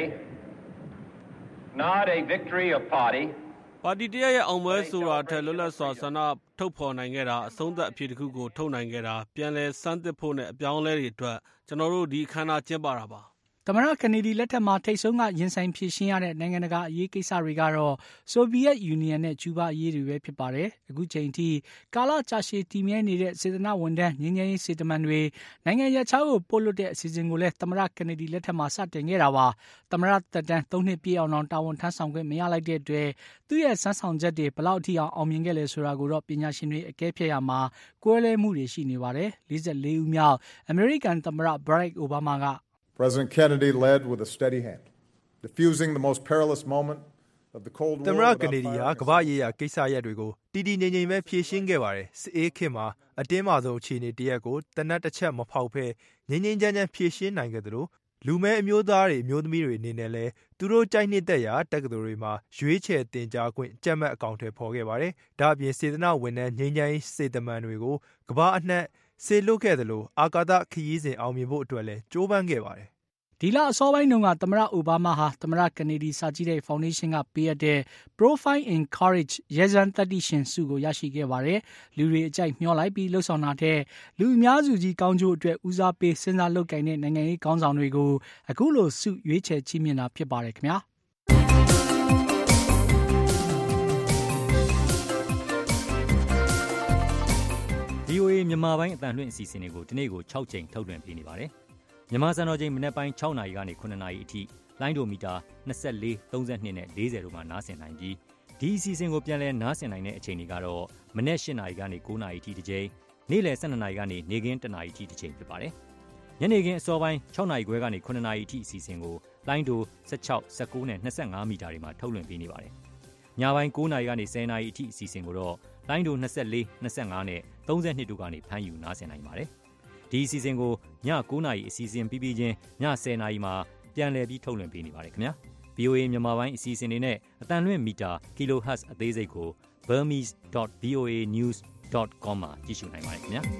not a victory of party ပါတီတရရဲ့အောင်ပွဲဆိုတာထက်လွတ်လပ်စွာဆန္ဒထုတ်ဖော်နိုင်ခဲ့တာအဆုံးသတ်အဖြေတစ်ခုကိုထုတ်နိုင်ခဲ့တာပြန်လည်စမ်းသစ်ဖို့နဲ့အပြောင်းအလဲတွေအတွက်ကျွန်တော်တို့ဒီအခမ်းအနားကျင်းပတာပါသမ္မတကနေဒီလက်ထက်မှာထိတ်ဆုံးကရင်ဆိုင်ဖြည့်ရှင်းရတဲ့နိုင်ငံတကာအရေးကိစ္စတွေကတော့ဆိုဗီယက်ယူနီယံနဲ့ကျူးဘားအရေးတွေပဲဖြစ်ပါတယ်။အခုချိန်ထိကာလကြာရှည်တည်မြဲနေတဲ့စေတနာဝန်ထမ်းငြိမ်းချမ်းရေးစေတမန်တွေနိုင်ငံရပ်ခြားကိုပို့လွှတ်တဲ့အစီအစဉ်ကိုလည်းသမ္မတကနေဒီလက်ထက်မှာစတင်ခဲ့တာပါ။သမ္မတသက်တမ်း3နှစ်ပြည့်အောင်တာဝန်ထမ်းဆောင်ခွင့်မရလိုက်တဲ့အတွက်သူ့ရဲ့စမ်းဆောင်ချက်တွေဘယ်လောက်အထိအောင်မြင်ခဲ့လဲဆိုတာကိုတော့ပညာရှင်တွေအကဲဖြတ်ရမှာကွဲလွဲမှုတွေရှိနေပါတယ်။44ဦးမြောက်အမေရိကန်သမ္မတဘရက်အိုဘားမားက President Kennedy led with a steady hand, diffusing the most perilous moment of the Cold War. သမ္မတကနေဒီကမ္ဘာ့ရေးရာကိစ္စရပ်တွေကိုတည်တည်ငြိမ်ငြိမ်ပဲဖြေရှင်းခဲ့ပါတယ်။စစ်အေးခေတ်မှာအတင်းမာဆုံးအခြေအနေတရက်ကိုတနက်တစ်ချက်မဖောက်ဖဲငြိမ်ငြိမ်ချမ်းချမ်းဖြေရှင်းနိုင်ခဲ့သလိုလူမဲအမျိုးသားတွေအမျိုးသမီးတွေအနေနဲ့လည်းသူတို့ကြိုက်နှစ်သက်ရာတက္ကသိုလ်တွေမှာရွေးချယ်တင်ကြားခွင့်ကြက်မှတ်အကောင့်တွေဖော်ခဲ့ပါတယ်။ဒါအပြင်စေတနာဝန်ထမ်းငြိမ်းချမ်းရေးစေတမန်တွေကိုကမ္ဘာအနှံ့စေလွတ်ခဲ့သလိုအာကာသခရီးစဉ်အောင်မြင်ဖို့အတွက်လည်းကြိုးပမ်းခဲ့ပါတယ်။ဒီလအစောပိုင်းတုန်းကသမ္မတအိုဘားမားဟာသမ္မတကနေဒီစာကြည့်တဲ့ဖောင်ဒေးရှင်းကပေးအပ်တဲ့ Profile in Courage ရဲစွမ်းသတ္တိရှင်ဆုကိုရရှိခဲ့ပါတယ်။လူတွေအကြိုက်မျှော်လိုက်ပြီးလှုပ်ဆောင်တာတဲ့လူအများစုကြီးကောင်းကျိုးအတွက်ဦးစားပေးစဉ်းစားလုပ်ကိုင်တဲ့နိုင်ငံရေးခေါင်းဆောင်တွေကိုအခုလိုဆုရွေးချယ်ချီးမြှင့်တာဖြစ်ပါတယ်ခင်ဗျာ။ VOA မြန်မာပိုင်းအသံလွှင့်အစီအစဉ်တွေကိုဒီနေ့ကို6ချိန်ထုတ်လွှင့်ပေးနေပါတယ်။မြန်မာစံတော်ချိန်မနက်ပိုင်း6နာရီကနေ9နာရီအထိလိုင်းဒိုမီတာ24 32နဲ့40တို့မှာနားဆင်နိုင်ပြီးဒီအစီအစဉ်ကိုပြန်လည်နားဆင်နိုင်တဲ့အချိန်တွေကတော့မနက်8နာရီကနေ9နာရီအထိတစ်ချိန်နေ့လယ်12နာရီကနေနေ့ခင်း1နာရီအထိတစ်ချိန်ဖြစ်ပါတယ်။ညနေခင်းအစောပိုင်း6နာရီခွဲကနေ9နာရီအထိအစီအစဉ်ကိုလိုင်းဒို16 19နဲ့25မီတာတွေမှာထုတ်လွှင့်ပေးနေပါတယ်ညပိုင်း9နာရီကနေ10နာရီအထိအစီအစဉ်ကိုတော့လိုင်းဒို24 25နဲ့32တို့ကနေဖမ်းယူနားဆင်နိုင်ပါတယ်ဒီအစီအစဉ်ကိုည9နာရီအစီအစဉ်ပြီးပြီးချင်းည10နာရီမှာပြန်လည်ပြီးထုတ်လွှင့်ပေးနေပါတယ်ခင်ဗျာ VOA မြန်မာပိုင်းအစီအစဉ်တွေနဲ့အတန်လွင့်မီတာ kilohertz အသေးစိတ်ကို burmese.voanews.com မှာကြည့်ရှုနိုင်ပါတယ်ခင်ဗျာ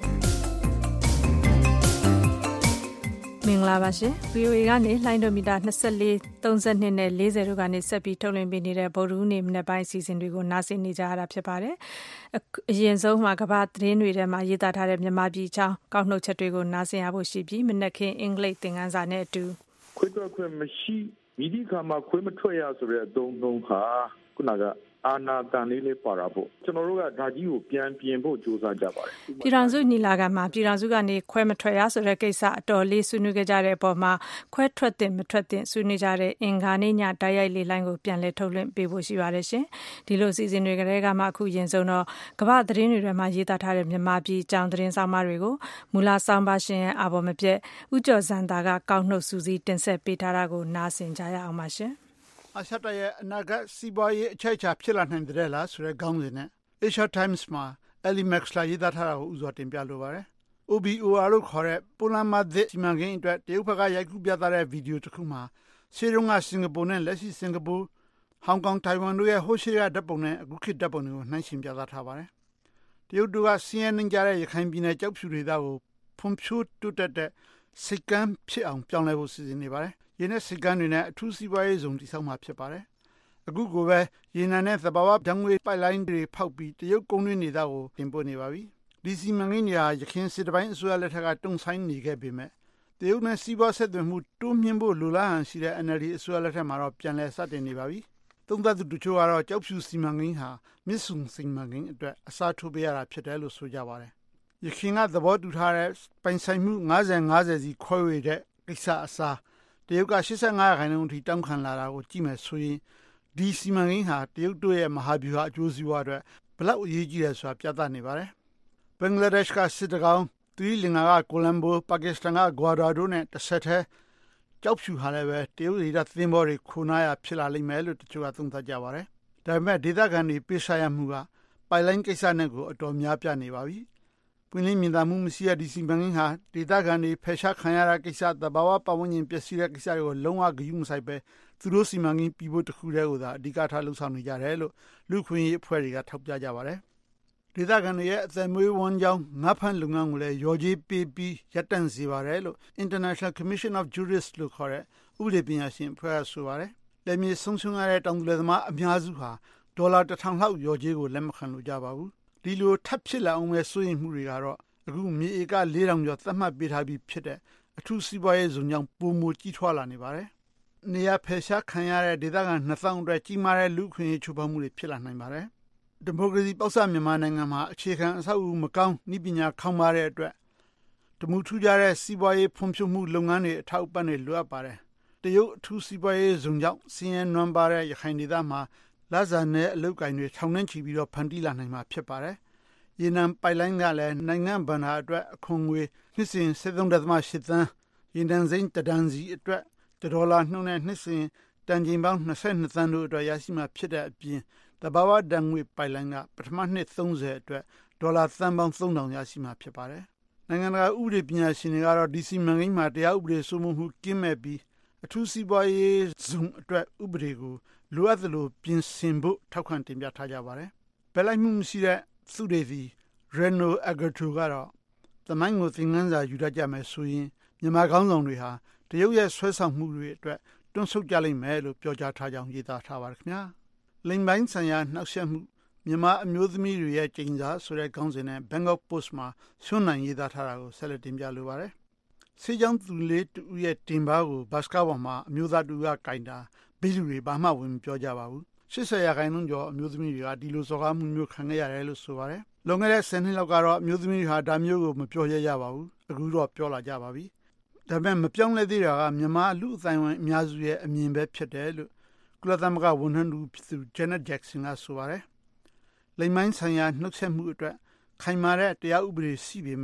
မင်္ဂလာပါရှင် VOA ကနေလှိုင်းဒိုမီတာ24 32နဲ့40တို့ကနေဆက်ပြီးထုတ်လွှင့်ပေးနေတဲ့ဗုဒ္ဓဟူးနေ့မနေ့ပိုင်းအစီအစဉ်တွေကိုနားဆင်နေကြရတာဖြစ်ပါတယ်အရင်ဆုံးမှာကမ္ဘာသတင်းတွေထဲမှာရေးသားထားတဲ့မြန်မာပြည်အကြောင်းကောက်နှုတ်ချက်တွေကိုနားဆင်ရဖို့ရှိပြီးမနက်ခင်းအင်္ဂလိပ်သင်ခန်းစာနဲ့အတူခွေးထွက်ခွင့်မရှိမိဒီခါမှာခွေးမထွက်ရဆိုတဲ့အသုံးနှုန်းဟာခုနကအာနာတန်လေးပါတာပေါ့ကျွန်တော်တို့ကဒါကြီးကိုပြန်ပြင်ဖို့ကြိုးစားကြပါတယ်ပြည်ထောင်စုညီလာခံမှာပြည်ထောင်စုကနေခွဲမထွက်ရဆိုတဲ့ကိစ္စအတော်လေးဆွေးနွေးကြတဲ့အပေါ်မှာခွဲထွက်တဲ့မထွက်တဲ့ဆွေးနွေးကြတဲ့အင်္ဂါနေ့ညတိုက်ရိုက်လေးလိုင်းကိုပြန်လည်ထုတ်လွှင့်ပေးဖို့ရှိပါတယ်ရှင်ဒီလိုစီစဉ်တွေကလေးကမှအခုရင်ဆုံးတော့ကမ္ဘာသတင်းတွေထဲမှာရေးသားထားတဲ့မြန်မာပြည်အကြောင်းသတင်းဆောင်မတွေကိုမူလဆောင်ပါရှင်အာဘော်မပြတ်ဥကျော်စံတာကကောက်နှုတ်စူးစီးတင်ဆက်ပေးထားတာကိုနားဆင်ကြရအောင်ပါရှင်အာရှတိုက်ရဲ့အနာဂတ်စီးပွားရေးအချက်အချာဖြစ်လာနိုင်တဲ့လားဆိုတဲ့ခေါင်းစဉ်နဲ့ Asia Times မှာ Ellie Maxwell ရေးသားထားတာကိုဥစွာတင်ပြလိုပါတယ်။ OBOR လို့ခေါ်တဲ့ပိုလန်မာသစ်စီမံကိန်းအတွက်တရုတ်ဘက်ကရိုက်ကူးပြသတဲ့ဗီဒီယိုတစ်ခုမှာရှေးတုန်းကစင်ကာပူနဲ့လက်ရှိစင်ကာပူ၊ဟောင်ကောင်၊တိုင်ဝမ်တို့ရဲ့ဟိုးရှေးကဓာတ်ပုံနဲ့အခုခေတ်ဓာတ်ပုံတွေကိုနှိုင်းယှဉ်ပြသထားပါတယ်။တရုတ်တို့ကဆင်းရဲနှင်းကြတဲ့ရခိုင်ပြည်နယ်ကျောက်ဖြူဒေသကိုဖွံ့ဖြိုးတိုးတက်တဲ့စိတ်ကမ်းဖြစ်အောင်ပြောင်းလဲဖို့စီစဉ်နေပါတယ်။ရင်းနဲ့စိတ်ကမ်းတွေနဲ့အထူးစီးပွားရေးဇုံတည်ဆောက်မှာဖြစ်ပါတယ်။အခုကိုပဲရေနံနဲ့သဘာဝဓာတ်ငွေပိုက်လိုင်းတွေဖောက်ပြီးတရုတ်ကုန်းတွင်းဒေသကိုတင်ပို့နေပါပြီ။ဒီစီမံကိန်းတွေဟာရခိုင်စစ်တပိုင်းအစိုးရလက်ထက်ကတုံ့ဆိုင်းနေခဲ့ပေမဲ့တရုတ်နဲ့စီးပွားဆက်သွယ်မှုတိုးမြှင့်ဖို့လိုလားဟန်ရှိတဲ့ NLD အစိုးရလက်ထက်မှာတော့ပြန်လည်စတင်နေပါပြီ။သုံးသပ်သူတချို့ကတော့ကျောက်ဖြူစီမံကိန်းဟာမြစ်ဆုံစီမံကိန်းအတွက်အစားထိုးပေးရတာဖြစ်တယ်လို့ဆိုကြပါတယ်။ရခိုင်ကသဘောတူထားတဲ့ပိုင်ဆိုင်မှု50-50စီခွဲဝေတဲ့ကိစ္စအစားတရုတ်က85%အထိတောင်းခံလာတာကိုကြည့်မယ်ဆိုရင်ဒီစီမံကိန်းဟာတရုတ်တို့ရဲ့မဟာဗျူဟာအကျိုးစီးပွားအတွက်ဘလောက်အရေးကြီးတယ်ဆိုတာပြသနေပါတယ်။ဘင်္ဂလားဒေ့ရှ်ကစစ်တကောင်း၊သီရိလင်္ကာကကိုလံဘို၊ပါကစ္စတန်ကဂွာဒါတို့နဲ့တစ်ဆက်တည်းကျောက်ဖြူဟာလည်းပဲတရုတ်ဒေသသင်္ဘောတွေခိုနားရဖြစ်လာလိမ့်မယ်လို့တချို့ကသုံးသပ်ကြပါတယ်။ဒါပေမဲ့ဒေသခံတွေပေးရှားရမှုကပိုင်လိုင်းကိစ္စနဲ့ကိုအတော်များပြနေပါပြီ။ပွင့်လင်းမြင်သာမှုမရှိတဲ့ဒီစီမံကိန်းဟာဒေသခံတွေဖယ်ရှားခံရတဲ့ကိစ္စသဘာဝပတ်ဝန်းကျင်ပျက်စီးတဲ့ကိစ္စတွေကိုလုံးဝဂရုမစိုက်ပဲသူတို့စီမံကိန်းပြီးဖို့တခုတည်းကိုသာအဓိကထားလှုပ်ဆောင်နေကြတယ်လို့လူခွင့်ရေးအဖွဲ့တွေကထောက်ပြကြပါတယ်။ဒေသခံတွေရဲ့အသက်မွေးဝမ်းကြောင်းငါးဖမ်းလုပ်ငန်းကိုလည်းရော်ကြေးပေးပြီးရပ်တန့်စေပါတယ်လို့ International Commission of Jurists လို့ခေါ်တဲ့ဥပဒေပညာရှင်အဖွဲ့ကဆိုပါတယ်။လက်မြေဆုံးရှုံးရတဲ့တောင်သူလယ်သမားအများစုဟာဒေါ်လာ1000လောက်ရော်ကြေးကိုလက်မခံလို့ကြပါဘူး။ဒီလိုထပ်ဖြစ်လာအောင်ပဲစိုးရိမ်မှုတွေကတော့အခုမြေဧက4000ကျော်သတ်မှတ်ပေးထားပြီးဖြစ်တဲ့အထူးစီးပွားရေးဇုံကြောင့်ပိုမိုကြီးထွားလာနေပါတယ်။နေရာဖယ်ရှားခံရတဲ့ဒေသခံ2000အတွက်ကြီးမားတဲ့လူခွင့်ရေးချိုးဖောက်မှုတွေဖြစ်လာနိုင်ပါတယ်။ဒီမိုကရေစီပေါက်စမြန်မာနိုင်ငံမှာအခြေခံအဆောက်အဦမကောင်းနည်းပညာခေါင်းပါတဲ့အတွက်တမှုထူးကြတဲ့စီးပွားရေးဖွံ့ဖြိုးမှုလုပ်ငန်းတွေအထောက်အပံ့တွေလိုအပ်ပါတယ်။တရုတ်အထူးစီးပွားရေးဇုံကြောင့်စည်ရဲနွမ်းပါတဲ့ရခိုင်ဒေသမှာလဇာနဲ့အလုပ်ကိုင်တွေထောင်နှင်းချီပြီးတော့ဖန်တီးလာနိုင်မှာဖြစ်ပါတယ်။ရေနံပိုက်လိုင်းကလည်းနိုင်ငံဗန္ဓာအတွက်အခွန်ငွေနှစ်စဉ်73.8 သန်းရေနံစိမ်းတဒန်းစီအတွက်ဒေါ်လာနှုန်းနဲ့နှစ်စဉ်တန်ချိန်ပေါင်း22သန်းတို့အတွက်ရရှိမှာဖြစ်တဲ့အပြင်တဘာဝဓာတ်ငွေပိုက်လိုင်းကပထမနှစ်30အတွက်ဒေါ်လာသန်းပေါင်း3000ရရှိမှာဖြစ်ပါတယ်။နိုင်ငံတကာဥပဒေပညာရှင်တွေကတော့ဒီစီမံကိန်းမှာတရားဥပဒေစိုးမိုးမှုကင်းမဲ့ပြီးအထူးစီးပွားရေးဇုံအတွက်ဥပဒေကိုလိုအပ်သလိုပြင်ဆင်ဖို့ထောက်ခံတင်ပြထားကြပါတယ်။ဘယ်လိုက်မှုမရှိတဲ့သုတေသီ Reno Agato ကတော့သမိုင်းကိုသင်ခန်းစာယူတတ်ကြမယ်ဆိုရင်မြန်မာခေါင်းဆောင်တွေဟာတရုတ်ရဲ့ဆွဲဆောင်မှုတွေအတွက်တွန်းဆုတ်ကြလိမ့်မယ်လို့ပြောကြားထားကြောင်းရေးသားထားပါတယ်ခင်ဗျာ။လိမ်ပိုင်းဆိုင်ရာနှောက်ယှက်မှုမြန်မာအမျိုးသမီးတွေရဲ့ကျိန်စာဆိုတဲ့ခေါင်းစဉ်နဲ့ Bangkok Post မှာဆွမ်းနိုင်ရေးသားထားတာကိုဆက်လက်တင်ပြလိုပါတယ်။ဆေးကြောင်းသူလေးတူရဲ့တင်ပါကိုဘတ်စကားပေါ်မှာအမျိုးသားတူကကင်တာဘေးလူတွေဘာမှဝင်မပြောကြပါဘူး။80%ကျော်အမျိုးသမီးတွေကဒီလိုစော်ကားမှုမျိုးခံခဲ့ရတယ်လို့ဆိုပါတယ်။လွန်ခဲ့တဲ့10နှစ်လောက်ကတော့အမျိုးသမီးတွေဟာဒါမျိုးကိုမပြောရကြပါဘူး။အခုတော့ပြောလာကြပါပြီ။ဒါပေမဲ့မပြောင်းလဲသေးတာကမြန်မာလူအသိုင်းအဝိုင်းအများစုရဲ့အမြင်ပဲဖြစ်တယ်လို့ကုလသမဂ္ဂဝန်ထမ်းသူဖြစ်သူ Janet Jackson ကဆိုပါတယ်။လိမ်မိုင်းဆိုင်ရာနှုတ်ဆက်မှုအတွက်ခိုင်မာတဲ့တရားဥပဒေရှိပေမဲ့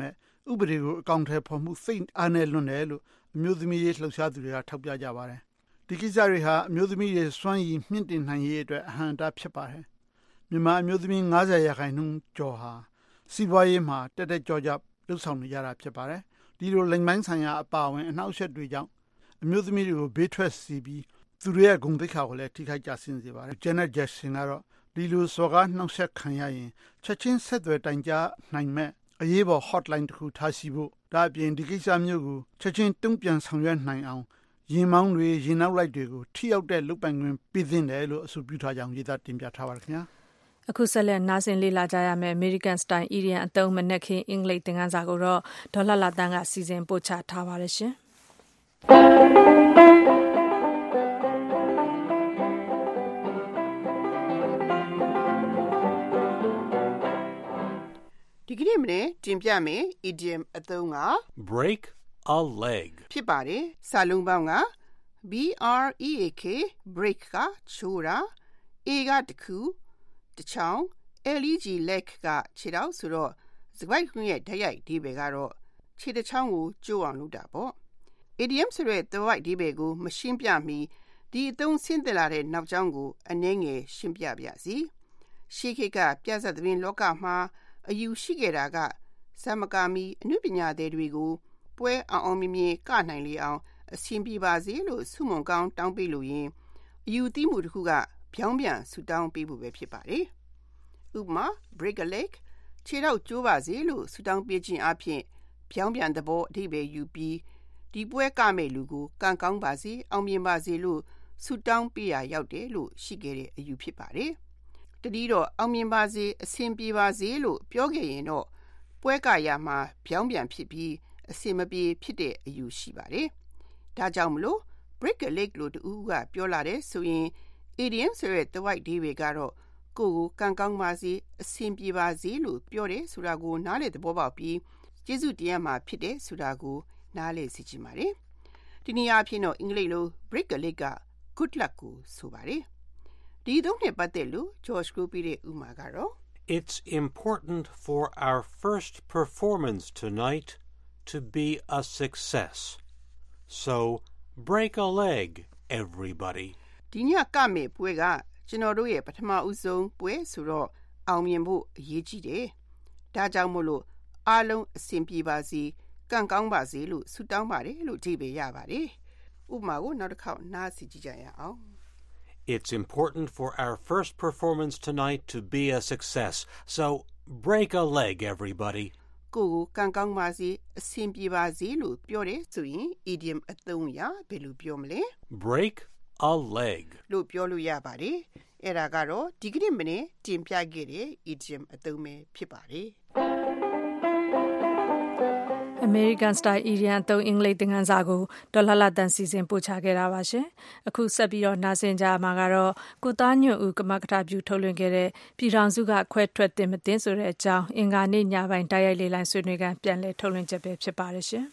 ဥပဒေကိုအကောင့်ထဲဖော်မှုစိတ်အားနဲ့လွန်တယ်လို့အမျိုးသမီးရေးလှုပ်ရှားသူတွေကထောက်ပြကြပါတယ်ဒီကိစ္စတွေဟာအမျိုးသမီးတွေစွမ်းရည်မြင့်တင်နိုင်ရေးအတွက်အဟန့်အတားဖြစ်ပါတယ်မြန်မာအမျိုးသမီး90%ကျော်ဟာစီးပွားရေးမှာတက်ကြောကြလှုပ်ဆောင်နေကြတာဖြစ်ပါတယ်ဒီလိုလိမ်ပိုင်းဆိုင်ရာအပါအဝင်အနှောက်အယှက်တွေကြောင့်အမျိုးသမီးတွေကိုဘေးထွက်စီပြီးသူတို့ရဲ့ဂုဏ်သိက္ခာကိုလည်းထိခိုက်ကြဆင်းစေပါတယ် Janet Jackson ကတော့ဒီလိုစော်ကားနှောက်ယှက်ခံရရင်ချက်ချင်းဆက်သွယ်တိုင်ကြားနိုင်မဲ့အရေးပေါ် hotline တစ်ခုထားရှိဖို့ဒါအပြင်ဒီကိစ္စမျိုးကိုချက်ချင်းတုံ့ပြန်ဆောင်ရွက်နိုင်အောင်ရင်မောင်းတွေရင်နောက်လိုက်တွေကိုထိရောက်တဲ့လုပ်ပိုင်ခွင့်ပေးသင့်တယ်လို့အဆိုပြုထားကြောင်းရေးသားတင်ပြထားပါတယ်ခင်ဗျာအခုဆက်လက်နားဆင်လေ့လာကြရမယ် American Style Indian အသုံးမနက်ခင်းအင်္ဂလိပ်သင်ခန်းစာကိုတော့ဒေါ်လာတန်းကစီစဉ်ပို့ချထားပါတယ်ရှင်ဒီကနေ့မနေ့တင်ပြမယ် idiom အသုံးက break a leg ဖြစ်ပါတယ်စာလုံးပေါင်းက break break ကချိုးတာ a ကတခုတချောင်း leg leg ကခြေထောက်ဆိုတော့စကားခွင့်ရဲ့ဓာတ်ရိုက်ဒီဘယ်ကတော့ခြေတစ်ချောင်းကိုကျိုးအောင်လုပ်တာပေါ့ idiom ဆိုတဲ့သွိုက်ဒီဘယ်ကိုမရှင်းပြမီဒီအသုံးဆင်းသက်လာတဲ့နောက်ကြောင်းကိုအနည်းငယ်ရှင်းပြပါစီရှေးခေတ်ကပြဿနာသမင်းလောကမှာအယူရှိခဲ့တာကစမကာမီအနုပညာသည်တွေကိုပွဲအောင်မြင်မြင်ကနိုင်လေအောင်အဆင်ပြေပါစေလို့ဆုမွန်ကောင်းတောင်းပေးလို့ရင်အယူသီးမှုတစ်ခုကဖြောင်းပြန်ဆူတောင်းပေးဖို့ပဲဖြစ်ပါတယ်ဥပမာ break a leg ခြေထောက်ကျိုးပါစေလို့ဆူတောင်းပေးခြင်းအပြင်ဖြောင်းပြန်သဘောအဓိပ္ပာယ်ယူပြီးဒီပွဲကမဲ့လူကိုကံကောင်းပါစေအောင်မြင်ပါစေလို့ဆူတောင်းပေးရရောက်တယ်လို့ရှိခဲ့တဲ့အယူဖြစ်ပါတယ်တတိတော့အောင်မြင်ပါစေအဆင်ပြေပါစေလို့ပြောခဲ့ရင်တော့ပွဲကရမှာဖြောင်းပြန်ဖြစ်ပြီးအဆင်မပြေဖြစ်တဲ့အယူရှိပါတယ်ဒါကြောင့်မလို့ break a leg လို့တူကပြောလာတဲ့ဆိုရင် idiom ဆိုတဲ့သွိုက်ဒီဘယ်ကတော့ကိုယ်ကိုကံကောင်းပါစေအဆင်ပြေပါစေလို့ပြောတယ်ဆိုတာကိုနားလည်သဘောပေါက်ပြီးကျေးဇူးတရားမှာဖြစ်တယ်ဆိုတာကိုနားလည်စေချင်ပါတယ်ဒီနည်းအားဖြင့်တော့အင်္ဂလိပ်လို break a leg က good luck ကိုဆိုပါတယ်ဒီသုံးနဲ့ပတ်သက်လို့ George ကိုပြတဲ့ဥမာကတော့ It's important for our first performance tonight to be a success. So break a leg, everybody. ဒီညကမဲ့ပွဲကကျွန်တော်တို့ရဲ့ပထမဦးဆုံးပွဲဆိုတော့အောင်မြင်ဖို့အရေးကြီးတယ်။ဒါကြောင့်မို့လို့အားလုံးအဆင်ပြေပါစေကံကောင်းပါစေလို့ဆုတောင်းပါတယ်လို့အဓိပ္ပာယ်ရပါတယ်။ဥပမာကိုနောက်တစ်ခေါက်နားဆင်ကြည့်ကြရအောင်။ It's important for our first performance tonight to be a success. So break a leg, everybody. ကိုယ်ကံကောင်းပါစေအဆင်ပြေပါစေလို့ပြောတယ်ဆိုရင် idiom အသုံးရဘယ်လိုပြောမလဲ break a leg လို့ပြောလို့ရပါတယ်အဲ့ဒါကတော့ဒီကနေ့မနေ့တင်ပြခဲ့တဲ့ idiom အသုံးပဲဖြစ်ပါတယ် American Style Indian အသုံးအင်္ဂလိပ်သင်ခန်းစာကိုဒေါ်လာတန်စီစဉ်ပို့ချခဲ့တာပါရှင်အခုဆက်ပြီးတော့နားဆင်ကြမှာကတော့ကိုသားညွန့်ဦးကမကထပြုထုတ်လွှင့်ခဲ့တဲ့ပြည်ထောင်စုကခွဲထွက်တင်မတင်ဆိုတဲ့အကြောင်းအင်္ဂါနေ့ညပိုင်းတိုက်ရိုက်လေးလိုင်းဆွေးနွေးခန်းပြန်လည်ထုတ်လွှင့်ချက်ပဲဖြစ်ပါတယ်ရှင်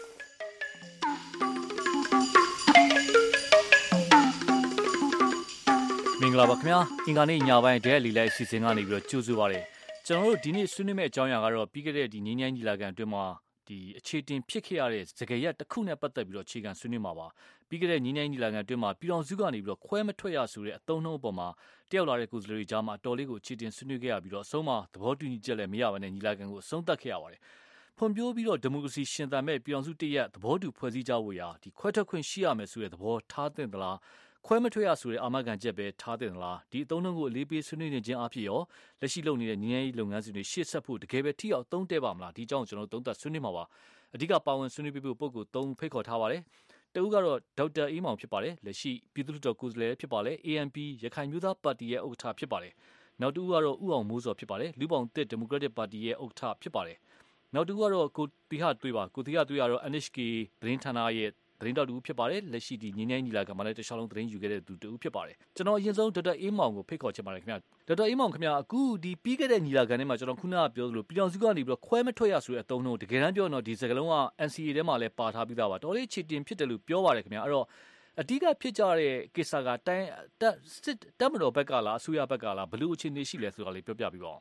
မင်္ဂလာပါခင်ဗျာအင်္ဂါနေ့ညပိုင်းတိုက်ရိုက်လေးလိုင်းအစီအစဉ်ကနေပြီးတော့ကြိုဆိုပါရစေကျွန်တော်တို့ဒီနေ့ဆွေးနွေးမယ့်အကြောင်းအရာကတော့ပြီးခဲ့တဲ့ဒီငင်းငိုင်းကြီးလာကန်အတွင်းမှာဒီအခြေတင်ဖြစ်ခဲ့ရတဲ့စကားရက်တစ်ခုနဲ့ပတ်သက်ပြီးတော့အခြေခံဆွေးနွေးမှာပါပြီးခဲ့တဲ့ငင်းငိုင်းကြီးလာကန်အတွင်းမှာပြည်တော်စုကနေပြီးတော့ခွဲမထွက်ရဆိုတဲ့အသုံးနှုန်းအပေါ်မှာတယောက်လာတဲ့ကိုယ်စားလှယ်တွေကြားမှာတော်လေးကိုအခြေတင်ဆွေးနွေးခဲ့ရပြီးတော့အဆုံးမှာသဘောတူညီချက်လည်းမရဘဲနဲ့ညီလာခံကိုအဆုံးသတ်ခဲ့ရပါတယ်ဖွံ့ဖြိုးပြီးတော့ဒီမိုကရေစီရှင်သန်မဲ့ပြည်တော်စုတရက်သဘောတူဖွဲ့စည်းကြဖို့ရာဒီခွဲထွက်ခွင့်ရှိရမယ်ဆိုတဲ့သဘောထားသင့်သလားခွဲမထွက်ရဆိုတဲ့အာမခံချက်ပဲထားတဲ့လားဒီအသုံးနှုန်းကိုအလေးပေးဆွေးနွေးနေခြင်းအဖြစ်ရောလက်ရှိလုပ်နေတဲ့ညီငယ်ရေးလုပ်ငန်းစဉ်တွေရှေ့ဆက်ဖို့တကယ်ပဲထိအောင်သုံးတဲ့ပါမလားဒီအကြောင်းကျွန်တော်သုံးသပ်ဆွေးနွေးမှာပါအဓိကပါဝင်ဆွေးနွေးပေးဖို့ပုဂ္ဂိုလ်၃ဖိတ်ခေါ်ထားပါတယ်တဦးကတော့ဒေါက်တာအေးမောင်ဖြစ်ပါတယ်လက်ရှိပြည်သူ့လွှတ်တော်ကိုယ်စားလှယ်ဖြစ်ပါတယ် ANP ရခိုင်မျိုးသားပါတီရဲ့ဥက္ကဋ္ဌဖြစ်ပါတယ်နောက်တဦးကတော့ဦးအောင်မိုးစောဖြစ်ပါတယ်လူပောင်တစ်ဒီမိုကရက်တစ်ပါတီရဲ့ဥက္ကဋ္ဌဖြစ်ပါတယ်နောက်တဦးကတော့ကိုသီဟသွေးပါကိုသီဟသွေးကတော့ NHK သတင်းဌာနရဲ့သတင်းတော်တူဖြစ်ပါတယ်လက်ရှိဒီငင်းငိုင်းညီလာခံမှာလည်းတခြားလုံးသတင်းယူခဲ့တဲ့သူတူဖြစ်ပါတယ်ကျွန်တော်အရင်ဆုံးဒေါက်တာအေးမောင်ကိုဖိတ်ခေါ်ချင်ပါတယ်ခင်ဗျဒေါက်တာအေးမောင်ခင်ဗျအခုဒီပြီးခဲ့တဲ့ညီလာခံထဲမှာကျွန်တော်ခုနကပြောသလိုပြည်တော်စုကနေပြီးတော့ခွဲမထွက်ရဆိုတဲ့အသုံးနှုန်းတကယ်တမ်းပြောရင်တော့ဒီစကားလုံးက NCA ထဲမှာလည်းပါထားပြီးသားပါတော်လေးချီတင်ဖြစ်တယ်လို့ပြောပါတယ်ခင်ဗျအဲ့တော့အဓိကဖြစ်ကြတဲ့ကိစ္စကတိုင်းတက်မတော်ဘက်ကလားအစိုးရဘက်ကလားဘယ်လိုအခြေအနေရှိလဲဆိုတာလေးပြောပြပြီးပါဦးဒ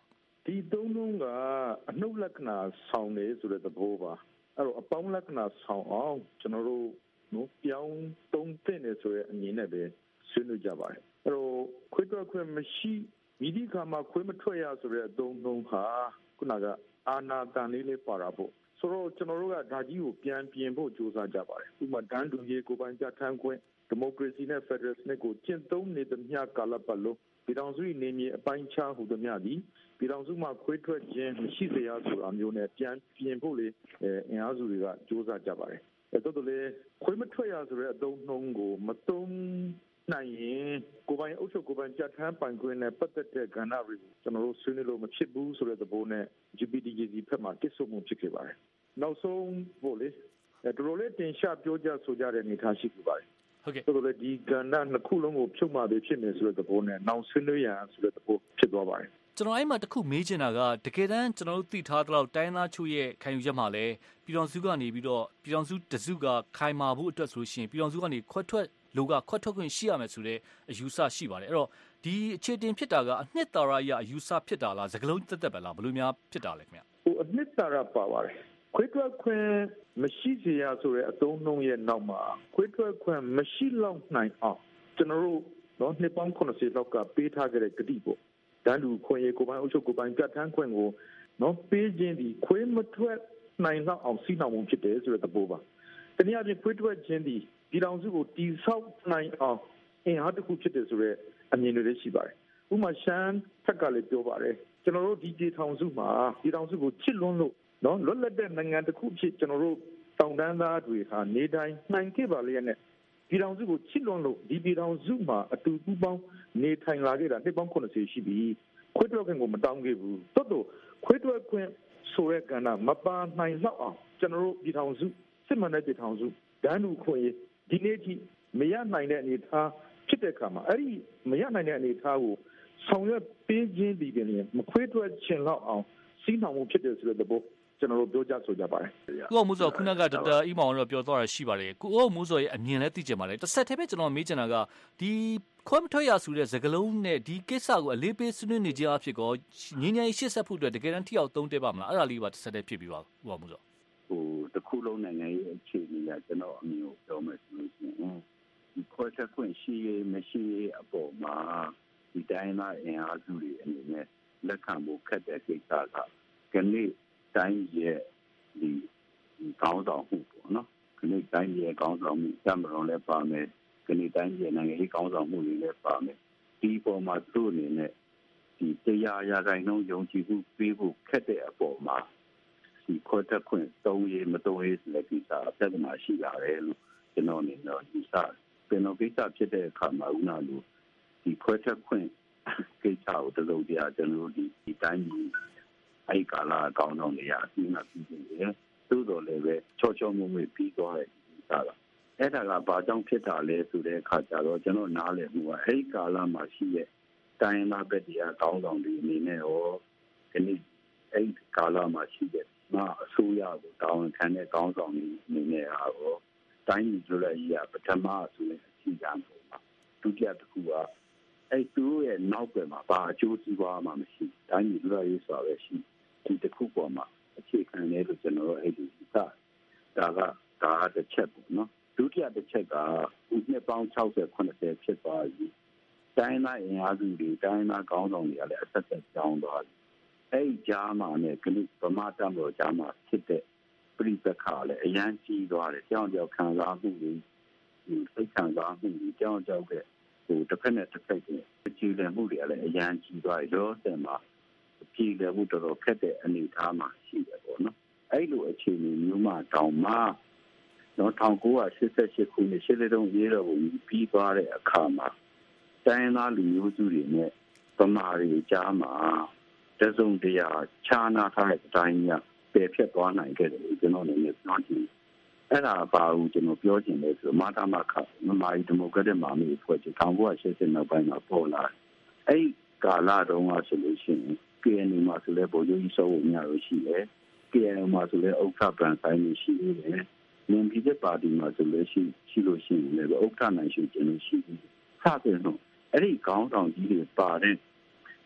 ဒီသုံးလုံးကအနှုတ်လက္ခဏာဆောင်နေဆိုတဲ့သဘောပါအဲ့တော့အပေါင်းလက္ခဏာဆောင်အောင်ကျွန်တော်တို့နော်ပြောင်းသုံးတဲ့နေဆိုတဲ့အမြင်နဲ့ပဲဆွေးနွေးကြပါတယ်အဲ့တော့ခွေးထွက်ခွင့်မရှိမိဒီခါမှာခွေးမထွက်ရဆိုတဲ့အသုံးလုံးဟာခုနကအာနာတန်လေးပါတာပေါ့ဆိုတော့ကျွန်တော်တို့ကဒါကြီးကိုပြန်ပြင်ဖို့ကြိုးစားကြပါတယ်ဥပမာတန်းတူရေးကိုပိုင်ပြဋ္ဌာန်းခွင့်ဒီမိုကရေစီနဲ့ဖက်ဒရယ်စနစ်ကိုကျင့်သုံးနေသမျှကာလပတ်လုံးပြည်ထောင်စုနေမြေအပိုင်းခြားဟူသမျှသည်ပြည်ထောင်စုမှာခွေးထွက်ခြင်းမရှိစေရဆိုတာမျိုးနဲ့ပြန်ပြင်ဖို့လေအင်အားစုတွေကကြိုးစားကြပါတယ်တော်တော်လေးခွေးမထွက်ရဆိုတဲ့အသုံးနှုန်းကိုမသုံးနိုင်ရင်ကိုပိုင်အုပ်ချုပ်ကိုပိုင်ပြဋ္ဌာန်းပိုင်ခွင့်နဲ့ပတ်သက်တဲ့ကဏ္ဍတွေကိုကျွန်တော်တို့ဆွေးနွေးလို့မဖြစ်ဘူးဆိုတဲ့သဘောနဲ့ GPTJC ဖက်မှာတစ်ဆိုမှုဖြစ်ခဲ့ပါတယ်နောက်ဆုံးပို့လေတော်တော်လေးတင်ရှားပြောကြဆိုကြတဲ့အနေအထားရှိခဲ့ပါတယ်ဟုတ်ကဲ့တော်တော်လေးဒီကဏ္ဍနှစ်ခုလုံးကိုဖြုတ်မှပဲဖြစ်နေဆိုတဲ့သဘောနဲ့နောက်ဆွေးနွေးရန်ဆိုတဲ့သဘောဖြစ်သွားပါတယ်ကျွန်တော်အဲ့မှာတခုမေးချင်တာကတကယ်တမ်းကျွန်တော်တို့သိထားသလောက်တိုင်းသားချို့ရဲ့ခံယူချက်မှာလည်းပြည်တော်စုကနေပြီးတော့ပြည်တော်စုတစုကခိုင်မာဖို့အတွက်ဆိုလို့ရှိရင်ပြည်တော်စုကနေခွတ်ထွက်လူကခွတ်ထွက်ခွင့်ရှိရမယ်ဆိုတဲ့အယူဆရှိပါတယ်အဲ့တော့ဒီအခြေတင်ဖြစ်တာကအနှစ်သာရအရအယူဆဖြစ်တာလားစကလုံးတက်တက်ပဲလားဘယ်လိုများဖြစ်တာလဲခင်ဗျဟိုအနှစ်သာရပါပါတယ်ခွေးထွက်ခွင့်မရှိစေရဆိုတဲ့အသုံးနှုန်းရဲ့နောက်မှာခွေးထွက်ခွင့်မရှိလောက်နိုင်အောင်ကျွန်တော်တို့နော်နှစ်ပေါင်း80လောက်ကပေးထားကြတဲ့ဂတိပေါ့တန်းတူခွင့်ရကိုပိုင်အုပ်ချုပ်ကိုပိုင်ပြဋ္ဌာန်းခွင့်ကိုနော်ပေးခြင်းဒီခွေးမထွက်နိုင်တော့အောင်စီးနှောင်မှုဖြစ်တယ်ဆိုတဲ့သဘောပါတနည်းအားဖြင့်ခွေးထွက်ခြင်းဒီပြည်ထောင်စုကိုတည်ဆောက်နိုင်အောင်အင်အားတစ်ခုဖြစ်တယ်ဆိုတဲ့အမြင်တွေရှိပါတယ်ဥပမာရှမ်းဖက်ကလည်းပြောပါတယ်ကျွန်တော်တို့ဒီပြည်ထောင်စုမှာပြည်ထောင်စုကိုချစ်လွန်းလို့နော်လွတ်လပ်တဲ့နိုင်ငံတစ်ခုဖြစ်ကျွန်တော်တို့တောင်တန်းသားတွေဟာနေတိုင်းနိုင်ခဲ့ပါလေနဲ့ပြည်ထောင်စုကိုချစ်လွန်းလို့ဒီပြည်ထောင်စုမှာအတူပူးပေါင်းနေထိုင်လာခဲ့တာနှစ်ပေါင်း80ရှိပြီခွေးထွက်ခွင့်ကိုမတောင်းခဲ့ဘူးတော်တော်ခွေးထွက်ခွင့်ဆိုတဲ့ကဏ္ဍမပါနိုင်တော့အောင်ကျွန်တော်တို့ပြည်ထောင်စုစစ်မှန်တဲ့ပြည်ထောင်စုဒန်းလူခွင့်ဒီနေ့ထိမရနိုင်တဲ့အနေအထားဖြစ်တဲ့အခါမှာအဲ့ဒီမရနိုင်တဲ့အနေအထားကိုဆောင်ရွက်ပေးခြင်းဒီပင်မခွေးထွက်ခြင်းလောက်အောင်စီးနှောင်မှုဖြစ်တယ်ဆိုတဲ့သဘောကျွန်တော်တို့ပြောကြဆိုကြပါတယ်ကိုအောင်မိုးစောခုနကဒေါက်တာအီမောင်တော့ပြောသွားတာရှိပါတယ်ကိုအောင်မိုးစောရဲ့အမြင်လည်းသိကြပါလေတစ်ဆက်တည်းပဲကျွန်တော်မေးချင်တာကဒီခွဲမထွက်ရဆိုတဲ့စကားလုံးနဲ့ဒီကိစ္စကိုအလေးပေးဆွေးနွေးနေကြအဖြစ်ကောငင်းငယ်ရှစ်ဆက်ဖို့အတွက်တကယ်တမ်းထိအောင်သုံးတဲပါမလားအဲ့ဒါလေးပါတစ်ဆက်တည်းဖြစ်ပြီးပါကိုအောင်မိုးစောဟိုတစ်ခုလုံးနိုင်ငံရဲ့အခြေအနေကကျွန်တော်အမြင်ကိုပြောမယ်ဆိုလို့ရှိရင်ဒီခွဲထွက်ခွင့်ရှိရမရှိရအပေါ်မှာဒီတိုင်းသားအင်အားစုတွေအနေနဲ့လက်ခံဖို့ခက်တဲ့ကိစ္စကခဏတိုင်းရဲ့ဒီကောင်းဆောင်မှုပေါ့နော်ခဏတိုင်းရဲ့ကောင်းဆောင်မှုစံမလုံးလည်းပါမယ်ခဏတိုင်းရဲ့နိုင်ငံရေးကောင်းဆောင်မှုတွေလည်းပါမယ်ဒီပေါ်မှာသူ့အနေနဲ့ဒီတရားရာဂိုင်းနှုန်းယုံကြည်မှုပေးဖို့ခက်တဲ့အပေါ်မှာဒီခွဲထွက်ခွင့်သုံးရေးမသုံးရေးလည်းကိစ္စပြဿနာရှိလာတယ်လို့ကျွန်တော်အနေနဲ့ယူဆကျွန်တော်ကိစ္စဖြစ်တဲ့အခါမှာဦးနာလို့ဒီခွဲထွက်ခွင့်ကိစ္စကိုတလုံးတရားကျွန်တော်ဒီတိုင်းအဲ့ကာလာကောင်းဆောင်တွေအစီအမံပြုနေတယ်သို့တော်လည်းပဲချောချောမွေ့မွေ့ပြီးသွားတယ်ဒါကအဲ့ဒါကဘာကြောင့်ဖြစ်တာလဲဆိုတဲ့အခါကျတော့ကျွန်တော်နားလည်မှုကအဲ့ကာလာမှာရှိတဲ့တိုင်းသားဘက်တရားကောင်းဆောင်တွေအနေနဲ့ရောဒီနေ့အဲ့ကာလာမှာရှိတဲ့အစိုးရကိုတာဝန်ခံတဲ့ကောင်းဆောင်တွေအနေနဲ့ရောတိုင်းပြည်လွတ်လပ်ရေးပထမဆိုရင်အကြီးအကျယ်ပုံမှာဒုတိယတစ်ခုကအဲ့သူရဲ့နောက်ပဲမှာဘာအကျိုးစီးပွားမှမရှိတိုင်းပြည်လွတ်လပ်ရေးဆိုတာပဲရှိဒီတစ်ခုပေါ်မှာအခြေခံနေလို့ကျွန်တော်တို့အဲ့ဒီဒါတစ်ချက်ပေါ့နော်ဒုတိယတစ်ချက်ကနှစ်ပေါင်း60 80ဖြစ်သွားပြီတိုင်းသားအင်အားစုတွေတိုင်းသားကောင်းဆောင်တွေကလည်းအဆက်ဆက်ကြောင်းသွားပြီအဲ့ကြားမှာနဲ့ခဏဗမာတမ်းပေါ်ကြားမှာဖြစ်တဲ့ပြိပခါလည်းအရန်ကြီးသွားတယ်ကြောင်ကြောင်ခံစားမှုတွေစိတ်ခံစားမှုတွေကြောင်ကြောင်တဲ့ဟိုတစ်ဖက်နဲ့တစ်ဖက်ကြီးလည်မှုတွေလည်းအရန်ကြီးသွားတယ်ရောစင်မှာပြည်လည်မှုတော်တော်ခက်တဲ့အနေအထားမှာရှိတယ်ပေါ့နော်အဲ့လိုအခြေအနေမျိုးမှတောင်မှတော့1988ခုနှစ်ရှစ်လက်တုံးရေးတော်ကိုပြီးသွားတဲ့အခါမှာတိုင်းသားလူမျိုးစုတွေနဲ့ဗမာတွေကြားမှာတစုံတရာခြားနာထားတဲ့အတိုင်းကပယ်ဖြတ်သွားနိုင်ခဲ့တယ်ကျွန်တော်လည်းပြောချင်အဲ့ဒါပါဘူးကျွန်တော်ပြောချင်တယ်ဆိုမာတာမခမမာဒီမိုကရက်တစ်မာမီဖွဲ့ချေ1980နောက်ပိုင်းမှာပေါ်လာအဲ့ကာလတုန်းကဆိုလို့ရှိရင် KNU မှာဆိုလဲဗိုလ်ချုပ်ကြီးစောဝညလို့ရှိတယ် KNU မှာဆိုလဲဥက္ကဋ္ဌဗန်ဆိုင်လို့ရှိတယ်နင်ပြည်သက်ပါတီမှာဆိုလဲရှိလို့ရှိရင်လည်းဥက္ကဋ္ဌနိုင်ရှိခြင်းလို့ရှိတယ်စသဖြင့်အဲ့ဒီခေါင်းဆောင်ကြီးတွေပါတဲ့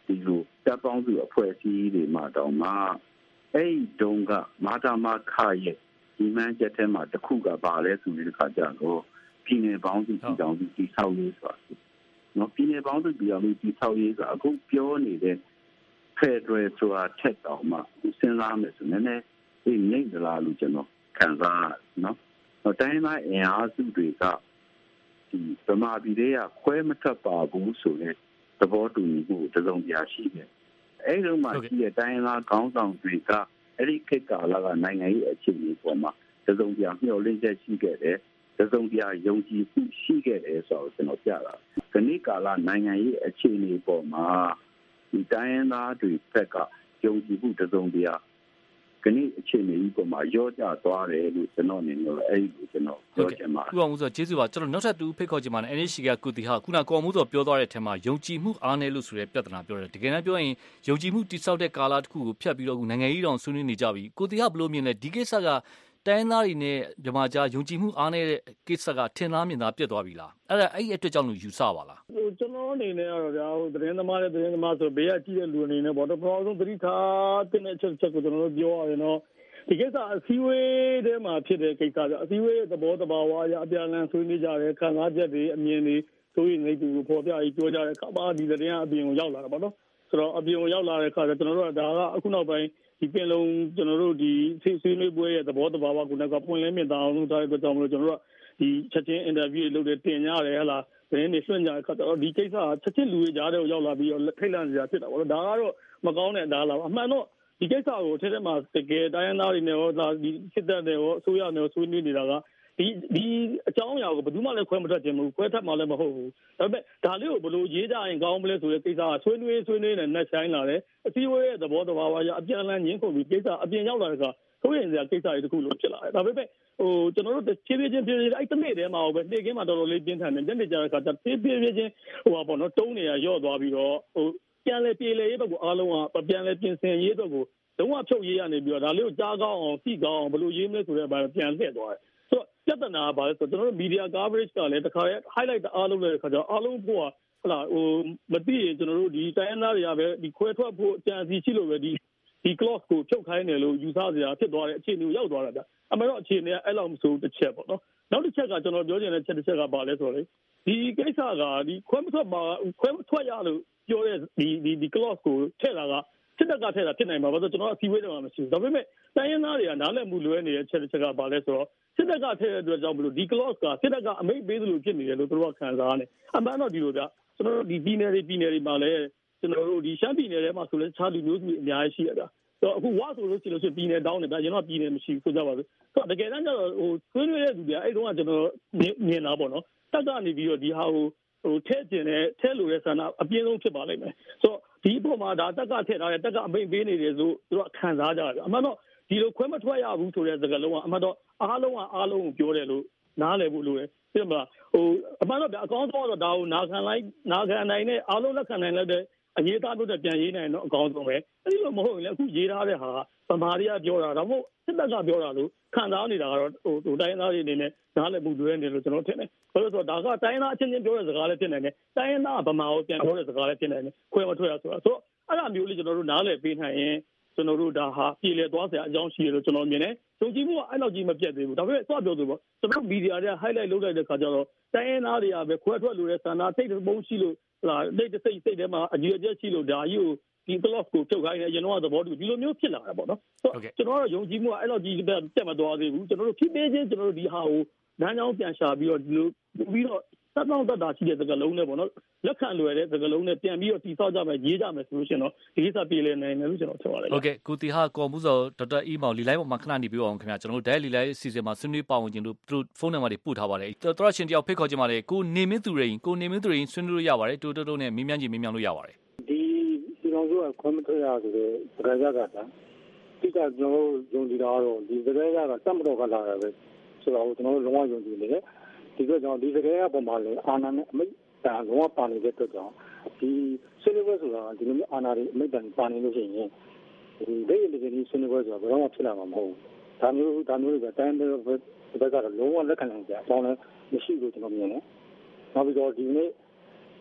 ဒီလိုတပ်ပေါင်းစုအဖွဲ့အစည်းတွေမှာတော့မှအဲ့ဒီတုန်းကမာတာမာခရဲ့ဒီမှန်းချက်ထဲမှာတစ်ခုကပါလဲဆိုတဲ့အခါကျတော့ပြည်နယ်ပေါင်းစုပြည်ထောင်စုတည်ဆောက်ရေးဆိုတာနော်ပြည်နယ်ပေါင်းစုပြည်ထောင်စုတည်ဆောက်ရေးဆိုတာအခုပြောနေတဲ့ Federal ဆိုတာထက်တော့မှစဉ်းစားမယ်ဆိုရင်လည်းဒီနေကြလားလို့ကျွန်တော်ခံစားနော်တိုင်းသားအင်အားစုတွေကဒီဗမာပြည်တွေကခွဲမထွက်ပါဘူးဆိုတဲ့သဘောတူညီမှုတစုံတရာရှိတယ်အဲ့ဒီမှာရှိတဲ့တိုင်းသားခေါင်းဆောင်တွေကအဲ့ဒီခေတ်ကာလကနိုင်ငံရေးအခြေအနေပေါ်မှာတစုံတရာမျှော်လင့်ချက်ရှိခဲ့တယ်တစုံတရာယုံကြည်မှုရှိခဲ့တယ်ဆိုတော့ကျွန်တော်ပြတာခဏကာလနိုင်ငံရေးအခြေအနေပေါ်မှာဒီတိုင်းသားတွေဘက်ကယုံကြည်မှုတစုံတရာခဏအခြေအနေကြီးပေါ်မှာရောကြသွားတယ်လို့ကျွန်တော်အနေနဲ့အဲ့ဒီကျွန်တော်ပြောချင်ပါတယ်ဥပမာဆိုကျေးဇူးပါကျွန်တော်နောက်ထပ်တူဖိတ်ခေါ်ချင်ပါတယ် NHC ကကုတီဟာခုနကော်မှုဆိုပြောသွားတဲ့အထက်မှာယုံကြည်မှုအားနည်းလို့ဆိုတဲ့ပြဿနာပြောတယ်တကယ်တမ်းပြောရင်ယုံကြည်မှုတိဆောက်တဲ့ကာလတစ်ခုကိုဖျက်ပြီးတော့နိုင်ငံရေးတောင်ဆွေးနွေးနေကြပြီကုတီဟာဘယ်လိုမြင်လဲဒီကိစ္စကတိုင်းသားတွေနဲ့မြန်မာကြားယုံကြည်မှုအားနည်းတဲ့ကိစ္စကထင်သားမြင်သားပြတ်သွားပြီလားအဲ့အတွက်ကြောင့်လို့ယူဆပါလားကျွန်တော်အနေနဲ့ကတော့ဗျာသတင်းသမားဆိုဘေးကကြည့်တဲ့လူအနေနဲ့ပေါ့တော့ပထမဆုံးသတိထားတဲ့ချက်ကိုကျွန်တော်တို့ပြောရရင်တော့ဒီကိစ္စအစည်းအဝေးထဲမှာဖြစ်တဲ့ကိစ္စကြအစည်းအဝေးရဲ့သဘောတဘာဝအရအပြန်အလှန်ဆွေးနွေးကြတယ်ခံစားချက်တွေအမြင်တွေဆိုရင်နေသူကိုပေါ်ပြပြီးပြောကြတဲ့အခါမှာဒီသတင်းအပြင်ကိုရောက်လာတာပေါ့နော်ဆိုတော့အပြင်ကိုရောက်လာတဲ့အခါကျကျွန်တော်တို့ကဒါကအခုနောက်ပိုင်းဒီပင်လုံးကျွန်တော်တို့ဒီဆွေးနွေးပွဲရဲ့သဘောတဘာဝကိုလည်းပွင့်လင်းမြင်သာအောင်လုပ်ထားတဲ့အတွက်ကြောင့်မလို့ကျွန်တော်တို့ကဒီချက်ချင်းအင်တာဗျူးလုပ်တဲ့တင်ရတယ်ဟလားသတင်းတွေလွှင့်ကြတဲ့အခါကျတော့ဒီကိစ္စကချက်ချင်းလူတွေကြားထဲကိုရောက်လာပြီးတော့ထိတ်လန့်စရာဖြစ်တာပေါ့နော်ဒါကတော့မကောင်းတဲ့အလားလားအမှန်တော့ဒီကိစ္စကိုထဲထဲမှာတကယ်တိုင်းရင်းသားတွေနဲ့ရောဒီစစ်တပ်တွေရောအစိုးရနဲ့ရောဆွေးနွေးနေတာကဒီအကြောင်းအရာကိုဘယ်သူမှလည်းခွဲမထွက်ခြင်းမဟုတ်ခွဲထွက်မှလည်းမဟုတ်ဘူးဒါပေမဲ့ဒါလေးကိုဘယ်လိုရေးကြရင်ကောင်းမလဲဆိုတဲ့ကိစ္စကဆွေးနွေးနဲ့နှက်ဆိုင်လာတယ်အစည်းအဝေးရဲ့သဘောတဘာဝအရအပြန်အလှန်ညှင်းခုန်ပြီးကိစ္စအပြင်ရောက်လာတဲ့အခါဆိုရင်စရာကိစ္စတွေတခုလို့ဖြစ်လာတယ်ဒါပေမဲ့ကျွန်တော်တို့ဖြည်းဖြည်းချင်းအဲ့တနေ့တည်းမှာပဲနေ့ကင်းမှာတော်တော်လေးပြင်းထန်တယ်ညနေကျတဲ့အခါကျဖြည်းဖြည်းချင်းပေါ့နော်တုံးနေရရော့သွားပြီးတော့ပြန်လဲပြေလေရေးဘက်ကိုအားလုံးကပြန်လဲပြင်ဆင်ရေးဘက်ကိုလုံးဝဖြုတ်ရေးရနေပြီးတော့ဒါလေးကိုကြားကောင်းအောင်သိကောင်းအောင်ဘယ်လိုရေးမလဲဆိုတဲ့အပိုင်းပြန်လှည့်သွားတယ်ဆိုတော့ပြဿနာကဘာလဲဆိုတော့ကျွန်တော်တို့ media coverage ကလည်းတစ်ခါရဲ highlight အားလုံးလည်းခါကျအားလုံးဖို့ဟလာမသိရင်ကျွန်တော်တို့ဒီတိုင်းသားတွေကပဲဒီခွဲထွက်ဖို့အကြံစီရှိလို့ပဲဒီ clause ကိုဖြုတ်ခိုင်းတယ်လို့ယူဆစရာဖြစ်သွားတဲ့အခြေအနေကိုရောက်သွားတာဗျအမှန်တော့အခြေအနေကအဲ့လောက်မဆိုတစ်ချက်ပေါ့နော်နောက်တစ်ချက်ကကျွန်တော်ပြောချင်တဲ့ချက်တစ်ချက်ကဘာလဲဆိုတော့ဒီကိစ္စကဒီခွဲမထွက်ရလို့ပြောတဲ့ဒီ clause ကိုထည့်တာကစစ်တပ်ကထည့်တာဖြစ်နိုင်မှာဘာလို့ကျွန်တော်အစည်းအဝေးတွေမှာမရှိဘူးဒါပေမဲ့တိုင်းရင်းသားတွေကနားလည်မှုလွဲနေတဲ့ချက်တစ်ချက်ကဘာလဲဆိုတော့စစ်တပ်ကထည့်တဲ့အတွက်ကြောင့်မလို့ဒီ clause ကစစ်တပ်ကအမိန့်ပေးသလိုဖြစ်နေတယ်လို့သူတို့ကခံစားရတယ်အမှန်တော့ဒီလိုဗျကျွန်တော်တို့ဒီပြည်နယ်တွေမှာလည်းကျွန်တော်တို့ဒီရှမ်းပြည်နယ်ထဲမှာဆိုလဲခြားလူမျိုးစုအများကြီးရှိရတာဆိုတော့အခုဝါဆိုလို့ရှိလို့ပြည်နယ်တောင်းတယ်ဗျကျွန်တော်ပြည်နယ်မရှိဘူးဆိုကြပါစို့ဆိုတော့တကယ်တမ်းကျတော့ဆွေးနွေးတဲ့သူတွေအဲ့တုန်းကကျွန်တော်မြင်တာပေါ့နော်တက်ကနေပြီးတော့ဒီဟာကိုထဲကျင်တဲ့ထဲလိုတဲ့ဆန္ဒအပြင်းဆုံးဖြစ်ပါလိမ့်မယ်ဆိုတော့ဒီအပေါ်မှာဒါတက်ကထည့်ထားတယ်တက်ကအမိန့်ပေးနေတယ်ဆိုသူတို့ခံစားကြတယ်အမှန်တော့ဒီလိုခွဲမထွက်ရဘူးဆိုတဲ့စကားလုံးကအမှန်တော့အားလုံးကိုပြောတယ်လို့နားလည်ဖို့လိုတယ်ပြင်မလားအမှန်တော့ဗျအကောင်းဆုံးတော့ဒါကိုနာခံနိုင်တဲ့အားလုံးလက်ခံနိုင်တဲ့အရေးသားလို့တဲ့ပြန်ရေးနိုင်တော့အကောင်းဆုံးပဲအဲ့ဒီလိုမဟုတ်ရင်လည်းအခုရေးထားတဲ့ဟာဗမာတွေကပြောတာဒါမှမဟုတ်စစ်တပ်ကပြောတာလို့ခံစားနေတာကတော့တိုင်းသားတွေအနေနဲ့နားလည်မှုလွဲနေလို့ကျွန်တော်ထင်တယ်ဘာလို့ဆိုတော့ဒါကတိုင်းသားအချင်းချင်းပြောတဲ့စကားလည်းဖြစ်နိုင်တယ်တိုင်းသားဗမာကိုပြန်ပြောတဲ့စကားလည်းဖြစ်နိုင်တယ်ခွဲမထွက်ရဆိုတာဆိုတော့အဲ့ဒါမျိုးလေးကျွန်တော်တို့နားလည်ပေးနိုင်ရင်ကျွန်တော်တို့ဒါဟာပြည်လေသွားစရာအကြောင်းရှိတယ်လို့ကျွန်တော်မြင်တယ်ယုံကြည်မှုကအဲ့လောက်ကြီးမပြတ်သေးဘူးဒါပေမဲ့စောပြောသူပေါ့ကျွန်တော်မီဒီယာတွေက highlight လုပ်လိုက်တဲ့ခါကျတော့တိုင်းသားတွေကပဲခွဲထွက်လို့တဲ့ဆန္ဒစိတ်ပုံရှိလို့ဟာစိတ်ထဲမှာအကြီးအကျယ်ရှိလို့ဒါကြီးကိုဒီ clause ကိုဖြုတ်ခိုင်းတယ်ရင်တော့သဘောတူဒီလိုမျိုးဖြစ်လာတာပေါ့နော်ကျွန်တော်တို့ယုံကြည်မှုကအဲ့လောက်ကြီးတက်မသွားသေးဘူးကျွန်တော်တို့ဖြည်းဖြည်းချင်းကျွန်တော်တို့ဒီဟာကိုလမ်းကြောင်းပြန်ရှာပြီးတော့ဒီလိုပြီးတော့သတ်တော့တတ်တာရှိတဲ့စကားလုံးနဲ့ပေါ့နော်လက်ခံလွယ်တဲ့စကားလုံးနဲ့ပြန်ပြီးတော့တိဆောက်ကြမယ်ရေးကြမယ်ဆိုလို့ရှိရင်တော့ဒီကိစ္စပြေလည်နိုင်တယ်လို့ကျွန်တော်ထင်ပါတယ်ဟုတ်ကဲ့ကိုတီဟာကော်မှုစောဒေါက်တာအီမောင်လီလိုက်ပေါ်မှာခဏနေပြီးအောင်ခင်ဗျာကျွန်တော်တို့ဒိုင်လီလိုက်အစီအစဉ်မှာဆွေးနွေးပါဝင်ခြင်းလို့သူတို့ဖုန်းနံပါတ်တွေပို့ထားပါတယ်တော်တော်ရှင်တယောက်ဖိတ်ခေါ်ခြင်းပါတယ်ကိုနေမင်းသူရိန်ဆွေးနွေးလို့ရပါတယ်တိုးတိုးနဲ့မင်းမြန်းလို့ရပါတယ်ဒီတော်စုကခွင့်မထွက်ရဆိုတဲ့စကားကြတာတိကျကျွန်တော်ယုံကြည်တာတော့ဒီစကားကြတာတတ်မတော်ကလာတာပဲဆိုတော့ကျွန်တော်တို့လုံးဝယုံကြည်နေတယ်ဒီတော့ကျွန်တော်ဒီစကားကပုံမှန်လေအာဏာနဲ့အမိတ်တန်လုံးဝပါနေတဲ့အတွက်ကြောင့်ဒီဆွေးနွေးပွဲဆိုတာဒီလိုမျိုးအာဏာတွေအမိတ်တန်ပါနေလို့ရှိရင်ဒီဒေသတွေဆွေးနွေးပွဲဆိုတာဘယ်တော့မှဖြစ်လာမှာမဟုတ်ဘူးဒါမျိုးတွေကတိုင်းဒေသဘက်ကတော့လုံးဝလက်ခံနိုင်ကြအကြောင်းလည်းမရှိဘူးကျွန်တော်မြင်တယ်နောက်ပြီးတော့ဒီနေ့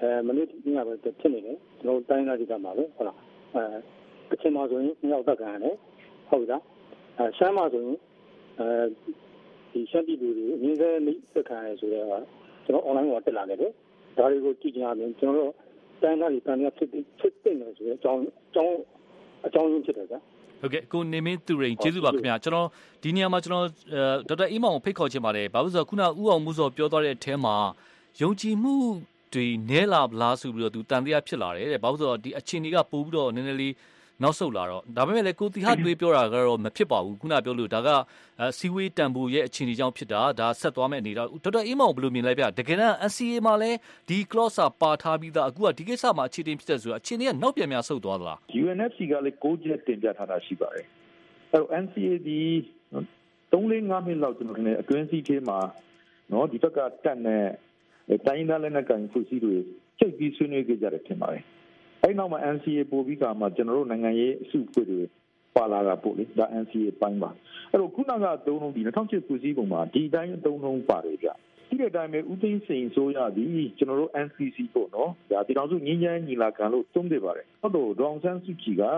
မနေ့ကပဲဖြစ်နေတယ်ကျွန်တော်တိုင်းလာဒီကမှာပဲဟုတ်လားကချင်မှာဆိုရင်2ယောက်တက်ခံရတယ်ဟုတ်လားရှမ်းမှာဆိုရင်ဒီရှမ်းပြည်သူတွေအင်းသေးလေးတက်ခံရဆိုတော့ကျွန်တော် online မှာတက်လာခဲ့တယ်ဒါတွေကိုကြည့်ကြရင်ကျွန်တော်တို့တိုင်းလာဒီတန်ရဖြစ်နေဆိုတော့အကြောင်းရင်းဖြစ်တယ်ဗျာဟုတ်ကဲ့ကိုနေမင်းသူရိန်ကျေးဇူးပါခင်ဗျာကျွန်တော်ဒီနေရာမှာကျွန်တော်ဒေါက်တာအေးမောင်ကိုဖိတ်ခေါ်ချင်ပါတယ်ဘာလို့ဆိုတော့ခုနဦးအောင်မှုစောပြောသွားတဲ့အထဲမှာယုံကြည်မှုတွေနဲလာလားဆိုပြီးတော့သူတန်တရားဖြစ်လာတယ်တဲ့ဘာလို့ဆိုတော့ဒီအခြေအနေကပို့ပြီးတော့နည်းနည်းလေးနောက်ဆုတ်လာတော့ဒါပေမဲ့လည်းကိုတီဟာတွေးပြောတာကတော့မဖြစ်ပါဘူးခုနပြောလို့ဒါကစီဝေးတန်ဖိုးရဲ့အခြေအနေကြောင့်ဖြစ်တာဒါဆက်သွားမယ့်အနေတော့ဒေါက်တာအေးမောင်ဘယ်လိုမြင်လဲဗျတကယ်တမ်း NCA မှာလည်းဒီ clause ပါထားပြီးသားအခုကဒီကိစ္စမှာအခြေတင်ဖြစ်တဲ့ဆိုတော့အခြေအနေကနောက်ပြန်များဆုတ်သွားသလား UNFC ကလည်း6ချက်တင်ပြထားတာရှိပါတယ်အဲ့တော့ NCA ဒီ3-5နှစ်လောက်ကျွန်တော်တို့အတွင်းစည်းသေးမှာနော်ဒီဘက်ကတက်နဲ့တိုင်းသားလည်းနဲ့ကန်ဖူစီတွေချိန်ပြီးဆွေးနွေးကြကြတယ်ထင်ပါတယ်အဲ့နောက်မှာ NCA ပို့ပြီးကမှကျွန်တော်တို့နိုင်ငံရေးအစုအဖွဲ့တွေပါလာတာပို့လေဒါ NCA ပိုင်းပါအဲ့တော့ခုနကသုံးလုံးဒီ2008ဖွဲ့စည်းပုံမှာဒီတိုင်းသုံးလုံးပါတယ်ဗျဒီတဲ့အတိုင်းပဲဦးသိန်းစိန်ဆိုရသည်ကျွန်တော်တို့ NCC ပို့နော်ဒါပြည်တော်စုငင်းချမ်းညီလာခံလို့သုံးတယ်ပါတယ်ဟုတ်တော့ဒေါအောင်ဆန်းစုကြည်က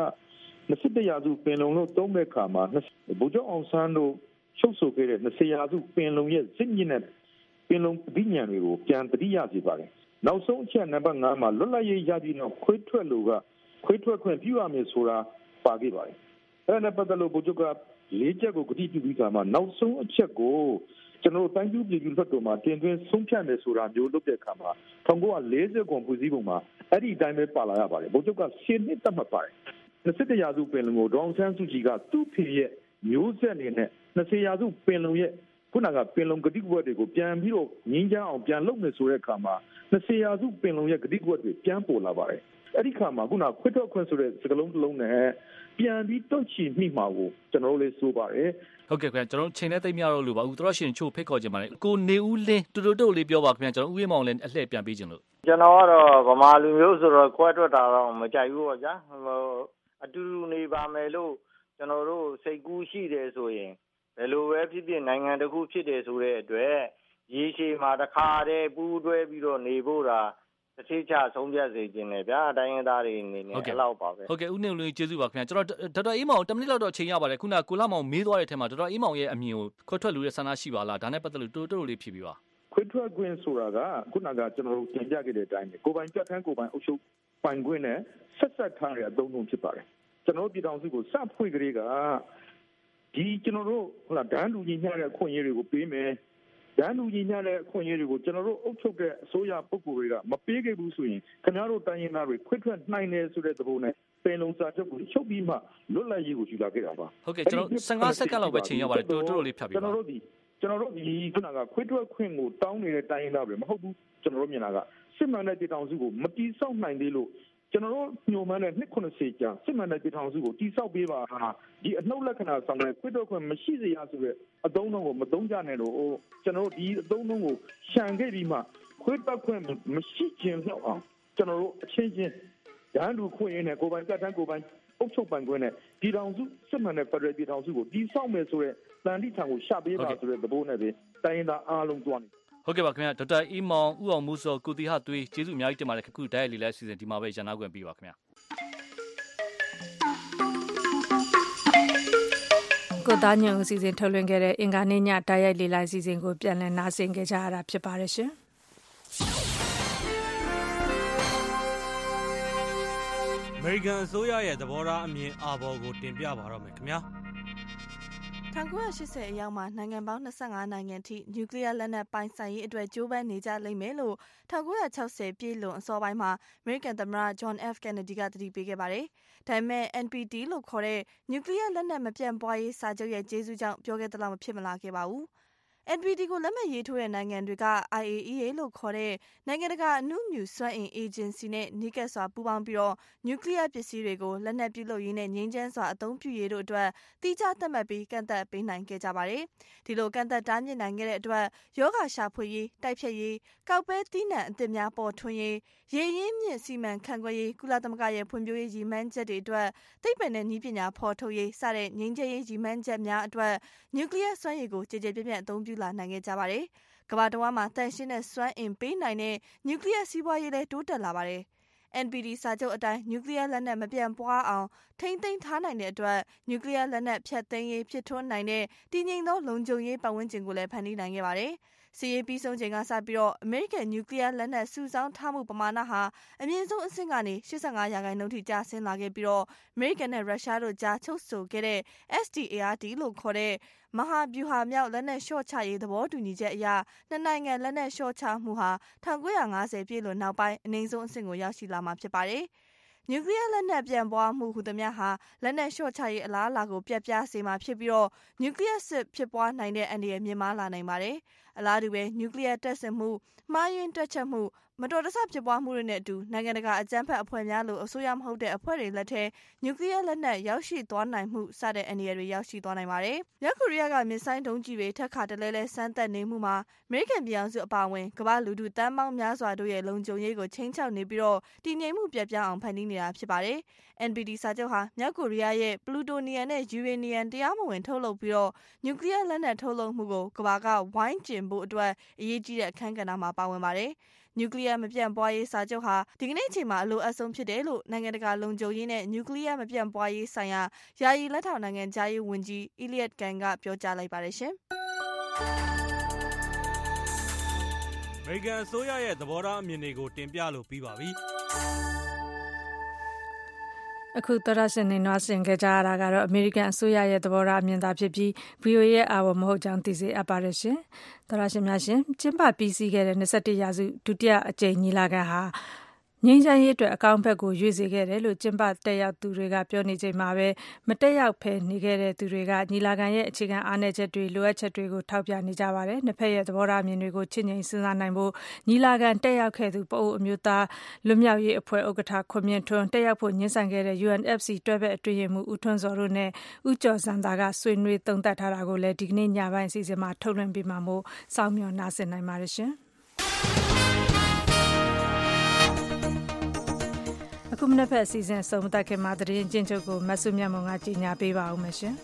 21ရာစုပင်လုံလို့သုံးတဲ့အခါမှာဗိုလ်ချုပ်အောင်ဆန်းတို့ချုပ်ဆိုခဲ့တဲ့20ရာစုပင်လုံရဲ့စစ်မြင့်တဲ့ပင်လုံပြည်ညံတွေကိုပြန်တတိယစီပါတယ်နောက်ဆုံးအချက်နံပါတ်5မှာလွတ်လပ်ရေးရပြီးတော့ခွေးထွက်လို့ကခွေးထွက်ခွင့်ပြုရမယ်ဆိုတာပါခဲ့ပါတယ်အဲ့ဒါပတ်သက်လို့ဗိုလ်ချုပ်က၄ချက်ကိုဂတိပြုပြီးကမှနောက်ဆုံးအချက်ကိုကျွန်တော်တို့တိုင်းပြည်ပြည်သူ့လွှတ်တော်မှာတင်သွင်းဆုံးဖြတ်မယ်ဆိုတာမျိုးလုပ်တဲ့အခါမှာ1940ခုဖွဲ့စည်းပုံမှာအဲ့ဒီအတိုင်းပဲပါလာရပါတယ်ဗိုလ်ချုပ်က10နှစ်တတ်မှတ်ပါတယ်21ရာစုပင်လုံကိုဒေါအောင်ဆန်းစုကြည်ကသူ့ဖေရဲ့မျိုးဆက်အနေနဲ့20ရာစုပင်လုံရဲ့ခုနကပင်လုံဂတိကဝတ်တွေကိုပြန်ပြီးတော့ငင်းချမ်းအောင်ပြန်လုပ်မယ်ဆိုတဲ့အခါမှာ20ရာစုပင်လုံရဲ့ဂတိကဝတ်တွေပြန်ပေါ်လာပါတယ်အဲ့ဒီခါမှာခုနခွတ်တော့ခွင့်ဆိုတဲ့စကားလုံးတစ်လုံးနဲ့ပြန်ပြီးတုတ်ချီမိမှာကိုကျွန်တော်တို့လေးဆိုပါတယ်ဟုတ်ကဲ့ခင်ဗျာကျွန်တော်ချိန်နဲ့သိမရတော့လို့ပါဦးတော်ရှင်ချို့ဖိတ်ခေါ်ခြင်းပါတယ်ကိုနေဦးလင်းတူတူလေးပြောပါခင်ဗျာကျွန်တော်ဦးဝင်းမောင်လည်းအလှည့်ပြန်ပေးခြင်းလို့ကျွန်တော်ကတော့ဗမာလူမျိုးဆိုတော့ကွဲထွက်တာတော့မကြိုက်ဘူးပေါ့ဗျာအတူတူနေပါမယ်လို့ကျွန်တော်တို့စိတ်ကူးရှိတယ်ဆိုရင်ဘယ်လိုပဲဖြစ်ဖြစ်နိုင်ငံတစ်ခုဖြစ်တယ်ဆိုတဲ့အတွက်ရေရှည်မှာတစ်ခါတည်းပူးတွဲပြီးတော့နေဖို့တာတစ်ချိချဆုံးဖြတ်စေခြင်းနဲ့ဗျာအတိုင်းအသားတွေအနေနဲ့အဲ့လောက်ပါပဲဟုတ်ကဲ့ဦးနေဦးလင်းကျေးဇူးပါခင်ဗျာကျွန်တော်ဒေါက်တာအေးမောင်10မိနစ်လောက်တော့ချိန်ရပါတယ်ခုနကိုလာမောင်မေးသွားတဲ့ထဲမှာဒေါက်တာအေးမောင်ရဲ့အမြင်ကိုခွတ်ထွက်လို့တဲ့ဆန္ဒရှိပါလားဒါနဲ့ပတ်သက်လို့တိုးတိုးလေးဖြေပြီးပါခွတ်ထွက်ခွင့်ဆိုတာကခုနကကျွန်တော်တို့တင်ပြခဲ့တဲ့အတိုင်းပဲကိုပိုင်ပြဋ္ဌာန်းကိုပိုင်အုပ်ချုပ်ပိုင်ခွင့်နဲ့ဆက်ထားတဲ့အသုံးလုံးဖြစ်ပါတယ်ကျွန်တော်တို့ပြည်ထောင်စုကိုစဖွဲ့ကလေးကဒီကျွန်တော်တို့ဟုတ်လားဒန်းလူကြီးညတဲ့အခွင့်အရေးတွေကိုပေးမယ်ဒန်းလူကြီးညတဲ့အခွင့်အရေးတွေကိုကျွန်တော်တို့အုပ်ချုပ်တဲ့အစိုးရပုဂ္ဂိုလ်တွေကမပေးခဲ့ဘူးဆိုရင်ခင်ဗျားတို့တိုင်းရင်းသားတွေခွင့်ထွက်နိုင်တယ်ဆိုတဲ့သဘောနဲ့ပင်လုံစာချုပ်ကိုချုပ်ပြီးမှလွတ်လပ်ရေးကိုယူလာခဲ့တာပါဟုတ်ကဲ့ကျွန်တော်15စက္ကန့်လောက်ပဲချိန်ရပါတယ်တိုးတိုးလေးဖြတ်ပြီးပါကျွန်တော်တို့ဒီခုနကခွင့်ထွက်ခွင့်ကိုတောင်းနေတဲ့တိုင်းရင်းသားတွေမဟုတ်ဘူးကျွန်တော်တို့မြင်တာကစစ်မှန်တဲ့ပြည်ထောင်စုကိုမတီးဆောက်နိုင်သေးလို့ကျွန်တော်တို့ညှို့မှန်းတဲ့290ကြာစစ်မှန်တဲ့ပြည်ထောင်စုကိုတိဆောက်ပေးပါဒီအနှုတ်လက္ခဏာဆောင်တဲ့ခွင့်တော့ခွင့်မရှိစေရဆိုတဲ့အသုံးအနှုန်းကိုမသုံးကြနဲ့တော့ကျွန်တော်တို့ဒီအသုံးအနှုန်းကိုရှံခဲ့ပြီးမှခွင့်တော့ခွင့်မရှိခြင်းလောက်အောင်ကျွန်တော်တို့အချင်းချင်းဒန်းလူခွင့်ရင်းနဲ့ကိုယ်ပိုင်ကတ်တန်းကိုယ်ပိုင်အုပ်ချုပ်ပိုင်ခွင့်နဲ့ပြည်ထောင်စုစစ်မှန်တဲ့ဖက်ဒရယ်ပြည်ထောင်စုကိုတိဆောက်မယ်ဆိုတဲ့တန်တိထံကိုရှပေးပါဆိုတဲ့သဘောနဲ့ပဲတိုင်းရင်းသားအားလုံးတွားနေဟုတ်ကဲ့ပါခင်ဗျာဒေါက်တာအေးမောင်ဦးအောင်မှုစောကိုတီဟာသွေးကျေးဇူးအများကြီးတင်ပါတယ်ခုတိုက်ရိုက်လေးလိုက်စီစဉ်ဒီမှာပဲရန်နာခွင့်ပေးပါခင်ဗျာကိုသားညွန့်အစီအစဉ်ထုတ်လွှင့်ခဲ့တဲ့အင်္ဂါနေ့ညတိုက်ရိုက်လေးလိုက်စီစဉ်ကိုပြန်လည်နားဆင်ကြရတာဖြစ်ပါတယ်ရှင်အမေရိကန်အစိုးရရဲ့သဘောထားအမြင်အာဘော်ကိုတင်ပြပါတော့မယ်ခင်ဗျာ 1980အရောက်မှာနိုင်ငံပေါင်း25နိုင်ငံထိနျူကလ িয়ার လက်နက်ပိုင်ဆိုင်ရေးအတွက်ကြိုးပမ်းနေကြလိမ့်မယ်လို့1960ပြည့်လွန်အစောပိုင်းမှာအမေရိကန်သမ္မတ John F. Kennedy ကသတိပေးခဲ့ပါတယ်။ဒါပေမဲ့ NPT လို့ခေါ်တဲ့နျူကလ িয়ার လက်နက်မပြန့်ပွားရေးစာချုပ်ရဲ့ကျေးဇူးကြောင့်ပြောခဲ့သလောက်မဖြစ်မလာခဲ့ပါဘူး။ NPT ကိုလက်မှတ်ရေးထိုးတဲ့နိုင်ငံတွေက IAEA လို့ခေါ်တဲ့နိုင်ငံတကာအနုမြူစွမ်းအင်အေဂျင်စီနဲ့နီးကပ်စွာပူးပေါင်းပြီးတော့နျူကလ িয়ার ပစ္စည်းတွေကိုလက်နက်ပြုလုပ်ရေးနဲ့ငြိမ်းချမ်းစွာအသုံးပြုရေးတို့အတွက်တိကျသတ်မှတ်ပြီးကန့်သတ်ပေးနိုင်ခဲ့ကြပါတယ်။ဒီလိုကန့်သတ်တားမြစ်နိုင်ခဲ့တဲ့အတွက်ယောဂရှာဖွေရေးတိုက်ဖျက်ရေးကောက်ပဲသီးနှံအသစ်များပေါ်ထွန်းရေးရေရင်းမြစ်စီမံခန့်ခွဲရေးကုလသမဂ္ဂရဲ့ဖွံ့ဖြိုးရေးရည်မှန်းချက်တွေအတွက်သိပ္ပံနဲ့နည်းပညာဖော်ထုတ်ရေးစတဲ့ငြိမ်းချမ်းရေးရည်မှန်းချက်များအတွက်နျူကလ িয়ার စွမ်းရည်ကိုကြည်ကြည်ပြန့်ပြန့်အသုံးပြုပြုလာနိုင်ခဲ့ကြပါတယ်။ကမ္ဘာတဝန်းမှာတန်ရှင်းတဲ့စွမ်းအင်ပေးနိုင်တဲ့နျူကလ িয়ার စီးပွားရေးလည်းတိုးတက်လာပါတယ်။ NPT စာချုပ်အတိုင်းနျူကလ িয়ার လက်နက်မပြန့်ပွားအောင်ထိန်းသိမ်းထားနိုင်တဲ့အတွက်နျူကလ িয়ার လက်နက်ဖြတ်သိမ်းရေးဖြစ်ထွန်းနိုင်တဲ့တည်ငြိမ်သောလုံခြုံရေးပတ်ဝန်းကျင်ကိုလည်းဖန်တီးနိုင်ခဲ့ပါတယ်။စီရေးပြီးဆုံးချိန်ကစပြီးအမေရိကန်နျူကလ িয়ার လက်နက်စုဆောင်းထားမှုပမာဏဟာအမြင့်ဆုံးအဆင့်ကနေ85%ထိကျဆင်းလာခဲ့ပြီးအမေရိကန်နဲ့ရုရှားတို့ကြားချုပ်ဆိုခဲ့တဲ့ SDART လို့ခေါ်တဲ့မဟာဗျူဟာမြောက်လက်နက်လျှော့ချရေးသဘောတူညီချက်အရနှစ်နိုင်ငံလက်နက်လျှော့ချမှုဟာ1950ပြည့်လွန်နောက်ပိုင်းအနည်းဆုံးအဆင့်ကိုရောက်ရှိလာမှာဖြစ်ပါတယ်။နျူကလ িয়ার လက်နက်ပြန့်ပွားမှုဟူသမျှဟာလက်နက်လျှော့ချရေးအလားအလာကိုပြတ်ပြားစေမှာဖြစ်ပြီးနျူကလ িয়ার စစ်ဖြစ်ပွားနိုင်တဲ့အန္တရာယ်မြင့်မားလာနိုင်ပါတယ်။အလားတူပဲနျူကလ িয়ার တပ်ဆင်မှုမှားယွင်းတွက်ချက်မှုမတော်တဆဖြစ်ပွားမှုတွေနဲ့အတူနိုင်ငံတကာအကြမ်းဖက်အဖွဲ့များလိုအစိုးရမဟုတ်တဲ့အဖွဲ့တွေလက်ထဲနျူကလ িয়ার လက်နက်ရောက်ရှိသွားနိုင်မှုစတဲ့အန္တရာယ်တွေရောက်ရှိသွားနိုင်ပါတယ်။မြောက်ကိုရီးယားကမစ်ဆိုင်းဒုံးကျည်တွေထပ်ခါတလဲလဲစမ်းသပ်နေမှုမှာအမေရိကန်ပြည်ထောင်စုအပါအဝင်ကမ္ဘာလူထုတန်းပေါင်းများစွာတို့ရဲ့လုံခြုံရေးကိုချိန်ချောက်နေပြီးတည်ငြိမ်မှုပြတ်ပြားအောင်ဖန်တီးနေတာဖြစ်ပါတယ်။ NPT စာချုပ်ဟာမြောက်ကိုရီးယားရဲ့ပလူတိုနီယမ်နဲ့ယူရေနီယမ်တရားမဝင်ထုတ်လုပ်ပြီးနျူကလ িয়ার လက်နက်ထုတ်လုပ်မှုကိုကမ္ဘာကဝိုင်းကျဉ်ဖို့အတွက်အရေးကြီးတဲ့အခန်းကဏ္ဍမှာပါဝင်ပါတယ်။နျူကလ িয়ার မပြန့်ပွားရေးစာချုပ်ဟာဒီကနေ့အချိန်မှာအလိုအပ်ဆုံးဖြစ်တယ်လို့နိုင်ငံတကာလုံခြုံရေးနဲ့နျူကလ িয়ার မပြန့်ပွားရေးဆိုင်ရာယာယီလက်ထောက်နိုင်ငံခြားရေးဝန်ကြီး Eliot Gang ကပြောကြားလိုက်ပါတယ်ရှင်။အမေရိကန်အစိုးရရဲ့သဘောထားအမြင်တွေကိုတင်ပြလို့ပြီးပါပြီ။အခုသောရရှင်နေနွားဆင်ခဲ့ကြရတာကတော့အမေရိကန်အစိုးရရဲ့သဘောထားအမြင်သာဖြစ်ပြီး VOA ရဲ့အာဝမဟုတ်ကြောင်းသိစေအပ်ပါတယ်ရှင်။သောရရှင်များရှင်ကျင်းပပြီးစီးခဲ့တဲ့21ရာစုဒုတိယအကြိမ်ညီလာခံဟာငြိမ်းချမ်းရေးအတွက်အကောင်းဘက်ကိုရွေ့စေခဲ့တယ်လို့ကျင်းပတက်ရောက်သူတွေကပြောနေချိန်မှာပဲမတက်ရောက်ဖဲနေခဲ့တဲ့သူတွေကညီလာခံရဲ့အခြေခံအားနည်းချက်တွေလိုအပ်ချက်တွေကိုထောက်ပြနေကြပါတယ်။နှစ်ဖက်ရဲ့သဘောထားအမြင်တွေကိုချင့်ချိန်စဉ်းစားနိုင်ဖို့ညီလာခံတက်ရောက်ခဲ့သူပအိုးအမျိုးသားလွတ်မြောက်ရေးအဖွဲ့ဥက္ကဋ္ဌခွန်မြင့်ထွန်းတက်ရောက်ဖို့ညှင်းဆန်ခဲ့တဲ့ UNFC တွဲဘက်အတွင်းရေးမှူးဦးထွန်းစောတို့နဲ့ဦးကျော်စံသာကဆွေးနွေးသုံးသပ်ထားတာကိုလည်းဒီကနေ့ညပိုင်းအစီအစဉ်မှာထုတ်လွှင့်ပေးမှာမို့စောင့်မျှော်နားဆင်နိုင်ပါတယ်ရှင်။အခုမနက်ဖက်အစီအစဉ်ဆုံးသက်ခင်မှာသတင်းကျဉ်းချုပ်ကိုမဆုမြတ်မုံကကြီးညာပေးပါဦးမယ်ရှင်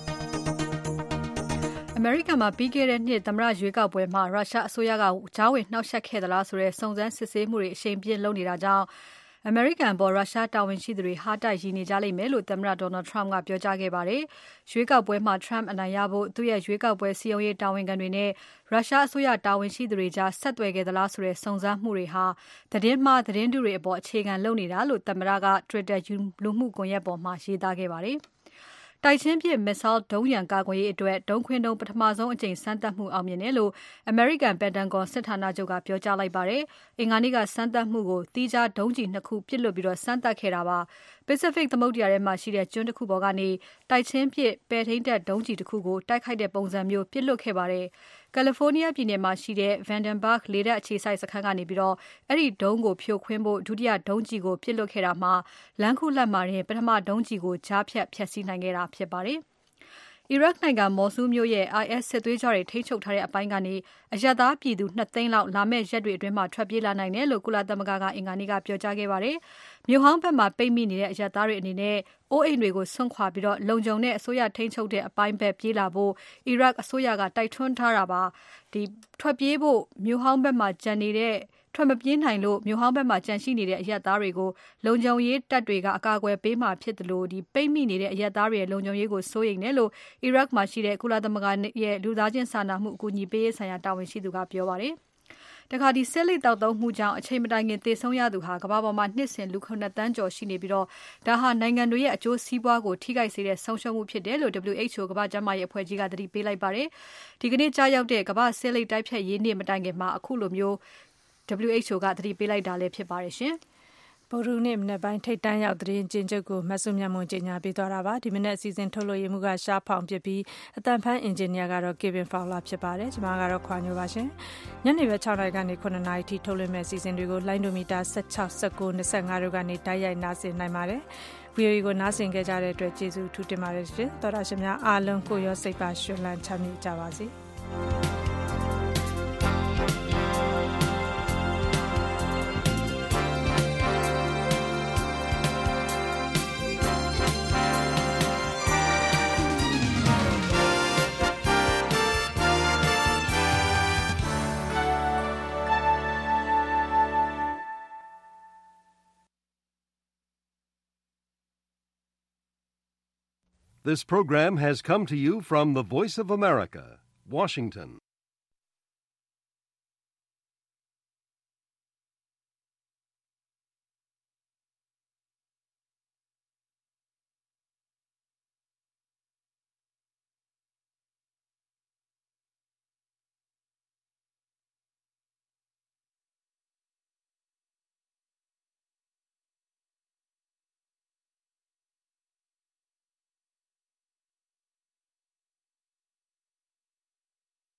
။ အမေရိကန်မှာပြီးခဲ့တဲ့နှစ်သမ္မတရွေးကောက်ပွဲမှာရုရှားအစိုးရကကြားဝင်နှောက်ယှက်ခဲ့သလားဆိုတဲ့စုံစမ်းစစ်ဆေးမှုတွေအရှိန်ပြင်းလုပ်နေတာကြောင့်အမေရိကန်ပေါ်ရုရှားတာဝန်ရှိသူတွေဟာတိုက်ရည်နေကြလိမ့်မယ်လို့သမ္မတ Donald Trump ကပြောကြားခဲ့ပါတယ်။ရွေးကောက်ပွဲမှာ Trump အနိုင်ရဖို့သူ့ရဲ့ရွေးကောက်ပွဲစည်းရုံးရေးတာဝန်ခံတွေနဲ့ရုရှားအစိုးရတာဝန်ရှိသူတွေကြားဆက်သွယ်ခဲ့သလားဆိုတဲ့စုံစမ်းမှုတွေဟာသတင်းမှားသတင်းတုတွေအပေါ်အခြေခံလုပ်နေတာလို့သမ္မတက Twitter လူမှုကွန်ရက်ပေါ်မှာရေးသားခဲ့ပါတယ်။တိုက်ချင်းပစ် missile ဒုံးရန်ကာကွယ်ရေးအတွက်ဒုံးခွင်းဒုံးပထမဆုံးအကြိမ်စမ်းသပ်မှုအောင်မြင်တယ်လို့ American Pentagon စစ်ဌာနချုပ်ကပြောကြားလိုက်ပါတယ်။အင်္ဂါနေ့ကစမ်းသပ်မှုကိုသီးခြားဒုံးကျည်2ခုပစ်လွတ်ပြီးစမ်းသပ်ခဲ့တာပါ။ Pacific သမုဒ္ဒရာထဲမှာရှိတဲ့ကျွန်းတစ်ခုပေါ်ကနေတိုက်ချင်းပစ်ပဲ့ထိန်းတပ်ဒုံးကျည်တစ်ခုကိုတိုက်ခိုက်တဲ့ပုံစံမျိုးပစ်လွတ်ခဲ့ပါတယ်။ California ပြည်နယ်မှာရှိတဲ့ Vandenberg လေတပ်အခြေစိုက်စခန်းကနေပြီးအဲ့ဒီဒုံးကိုဖြိုခွင်းဖို့ဒုတိယဒုံးကျည်ကိုပစ်လွတ်ခဲ့တာမှာလမ်းခုလတ်မှာရင်ပထမဒုံးကျည်ကိုကြားဖြတ်ဖျက်ဆီးနိုင်ခဲ့တာဖြစ်ပါတယ်။ Iraq နိုင်ငံ Mosul မြို့ရဲ့ IS စစ်သွေးကြွတွေထိန်းချုပ်ထားတဲ့အပိုင်းကနေအရပ်သားပြည်သူ2သိန်းလောက်လာမယ့်ရက်တွေအတွင်းမှာထွက်ပြေးလာနိုင်တယ်လို့ကုလသမဂ္ဂကအင်္ဂါနေ့ကပြောကြားခဲ့ပါတယ်။မြို့ဟောင်းဘက်မှာပိတ်မိနေတဲ့အရပ်သားတွေအနေနဲ့အိုးအိမ်တွေကိုစွန့်ခွာပြီးလုံခြုံတဲ့အစိုးရထိန်းချုပ်တဲ့အပိုင်းဘက်ပြေးလာဖို့ Iraq အစိုးရကတိုက်တွန်းထားတာပါ။ထွက်ပြေးဖို့မြို့ဟောင်းဘက်မှာကြံနေတဲ့ထွက်မပြေးနိုင်လို့မြို့ဟောင်းဘက်မှာကြံရှိနေတဲ့အရပ်သားတွေကိုလုံခြုံရေးတပ်တွေကအကာအကွယ်ပေးမှဖြစ်တယ်လို့ပိတ်မိနေတဲ့အရပ်သားတွေရဲ့လုံခြုံရေးကိုစိုးရိမ်တယ်လို့ Iraq မှာရှိတဲ့ကုလသမဂ္ဂရဲ့လူသားချင်းစာနာမှုအကူအညီပေးရေးဆိုင်ရာတာဝန်ရှိသူကပြောပါတယ်။တခါဆေးလိပ်တောက်သုံးမှုကြောင့်အချိန်မတိုင်ခင်သေဆုံးရသူဟာကမ္ဘာပေါ်မှာနှစ်စဉ်လူ9သန်းကျော်ရှိနေပြီးဒါဟာနိုင်ငံတွေရဲ့အကျိုးစီးပွားကိုထိခိုက်စေတဲ့ဆုံးရှုံးမှုဖြစ်တယ်လို့ WHO ကမ္ဘာ့ကျန်းမာရေးအဖွဲ့ကြီးကသတိပေးလိုက်ပါတယ်။ဒီကနေ့ကြားရောက်တဲ့ကမ္ဘာဆေးလိပ်တိုက်ဖျက်ရေးနေ့မတိုင်ခင်မှာအခုလိုမျိုးWHO ကသတိပေးလိုက်တာလည်းဖြစ်ပါတယ်ရှင်။ဗုဒ္ဓဟူးနေ့မနက်ပိုင်းထိပ်တန်းရောက်သတင်းကျဉ်းချုပ်ကိုမဆုမြတ်မွန်ကြီးညာပေးသွားတာပါဒီမနက်အစီအစဉ်ထုတ်လို့ရမှုကရှားဖောင်ဖြစ်ပြီးအတန်ဖန်အင်ဂျင်နီယာကတော့ Kevin Fowler ဖြစ်ပါတယ်ကျွန်မကတော့ခွာညိုပါရှင်ညနေပဲ6နာရီကနေ9နာရီထိထုတ်လွှင့်မယ့်အစီအစဉ်တွေကိုလိုင်းဒိုမီတာ16 19 25တို့ကနေတိုက်ရိုက်နားဆင်နိုင်ပါတယ်VOA ကိုနားဆင်ကြတဲ့အတွက်ကျေးဇူးထူးတင်ပါတယ်ရှင်တော်တာရှင်များအားလုံးကိုရောစိတ်ပါရှင်လန်းချမ်းမြေ့ကြပါစေ This program has come to you from the Voice of America, Washington.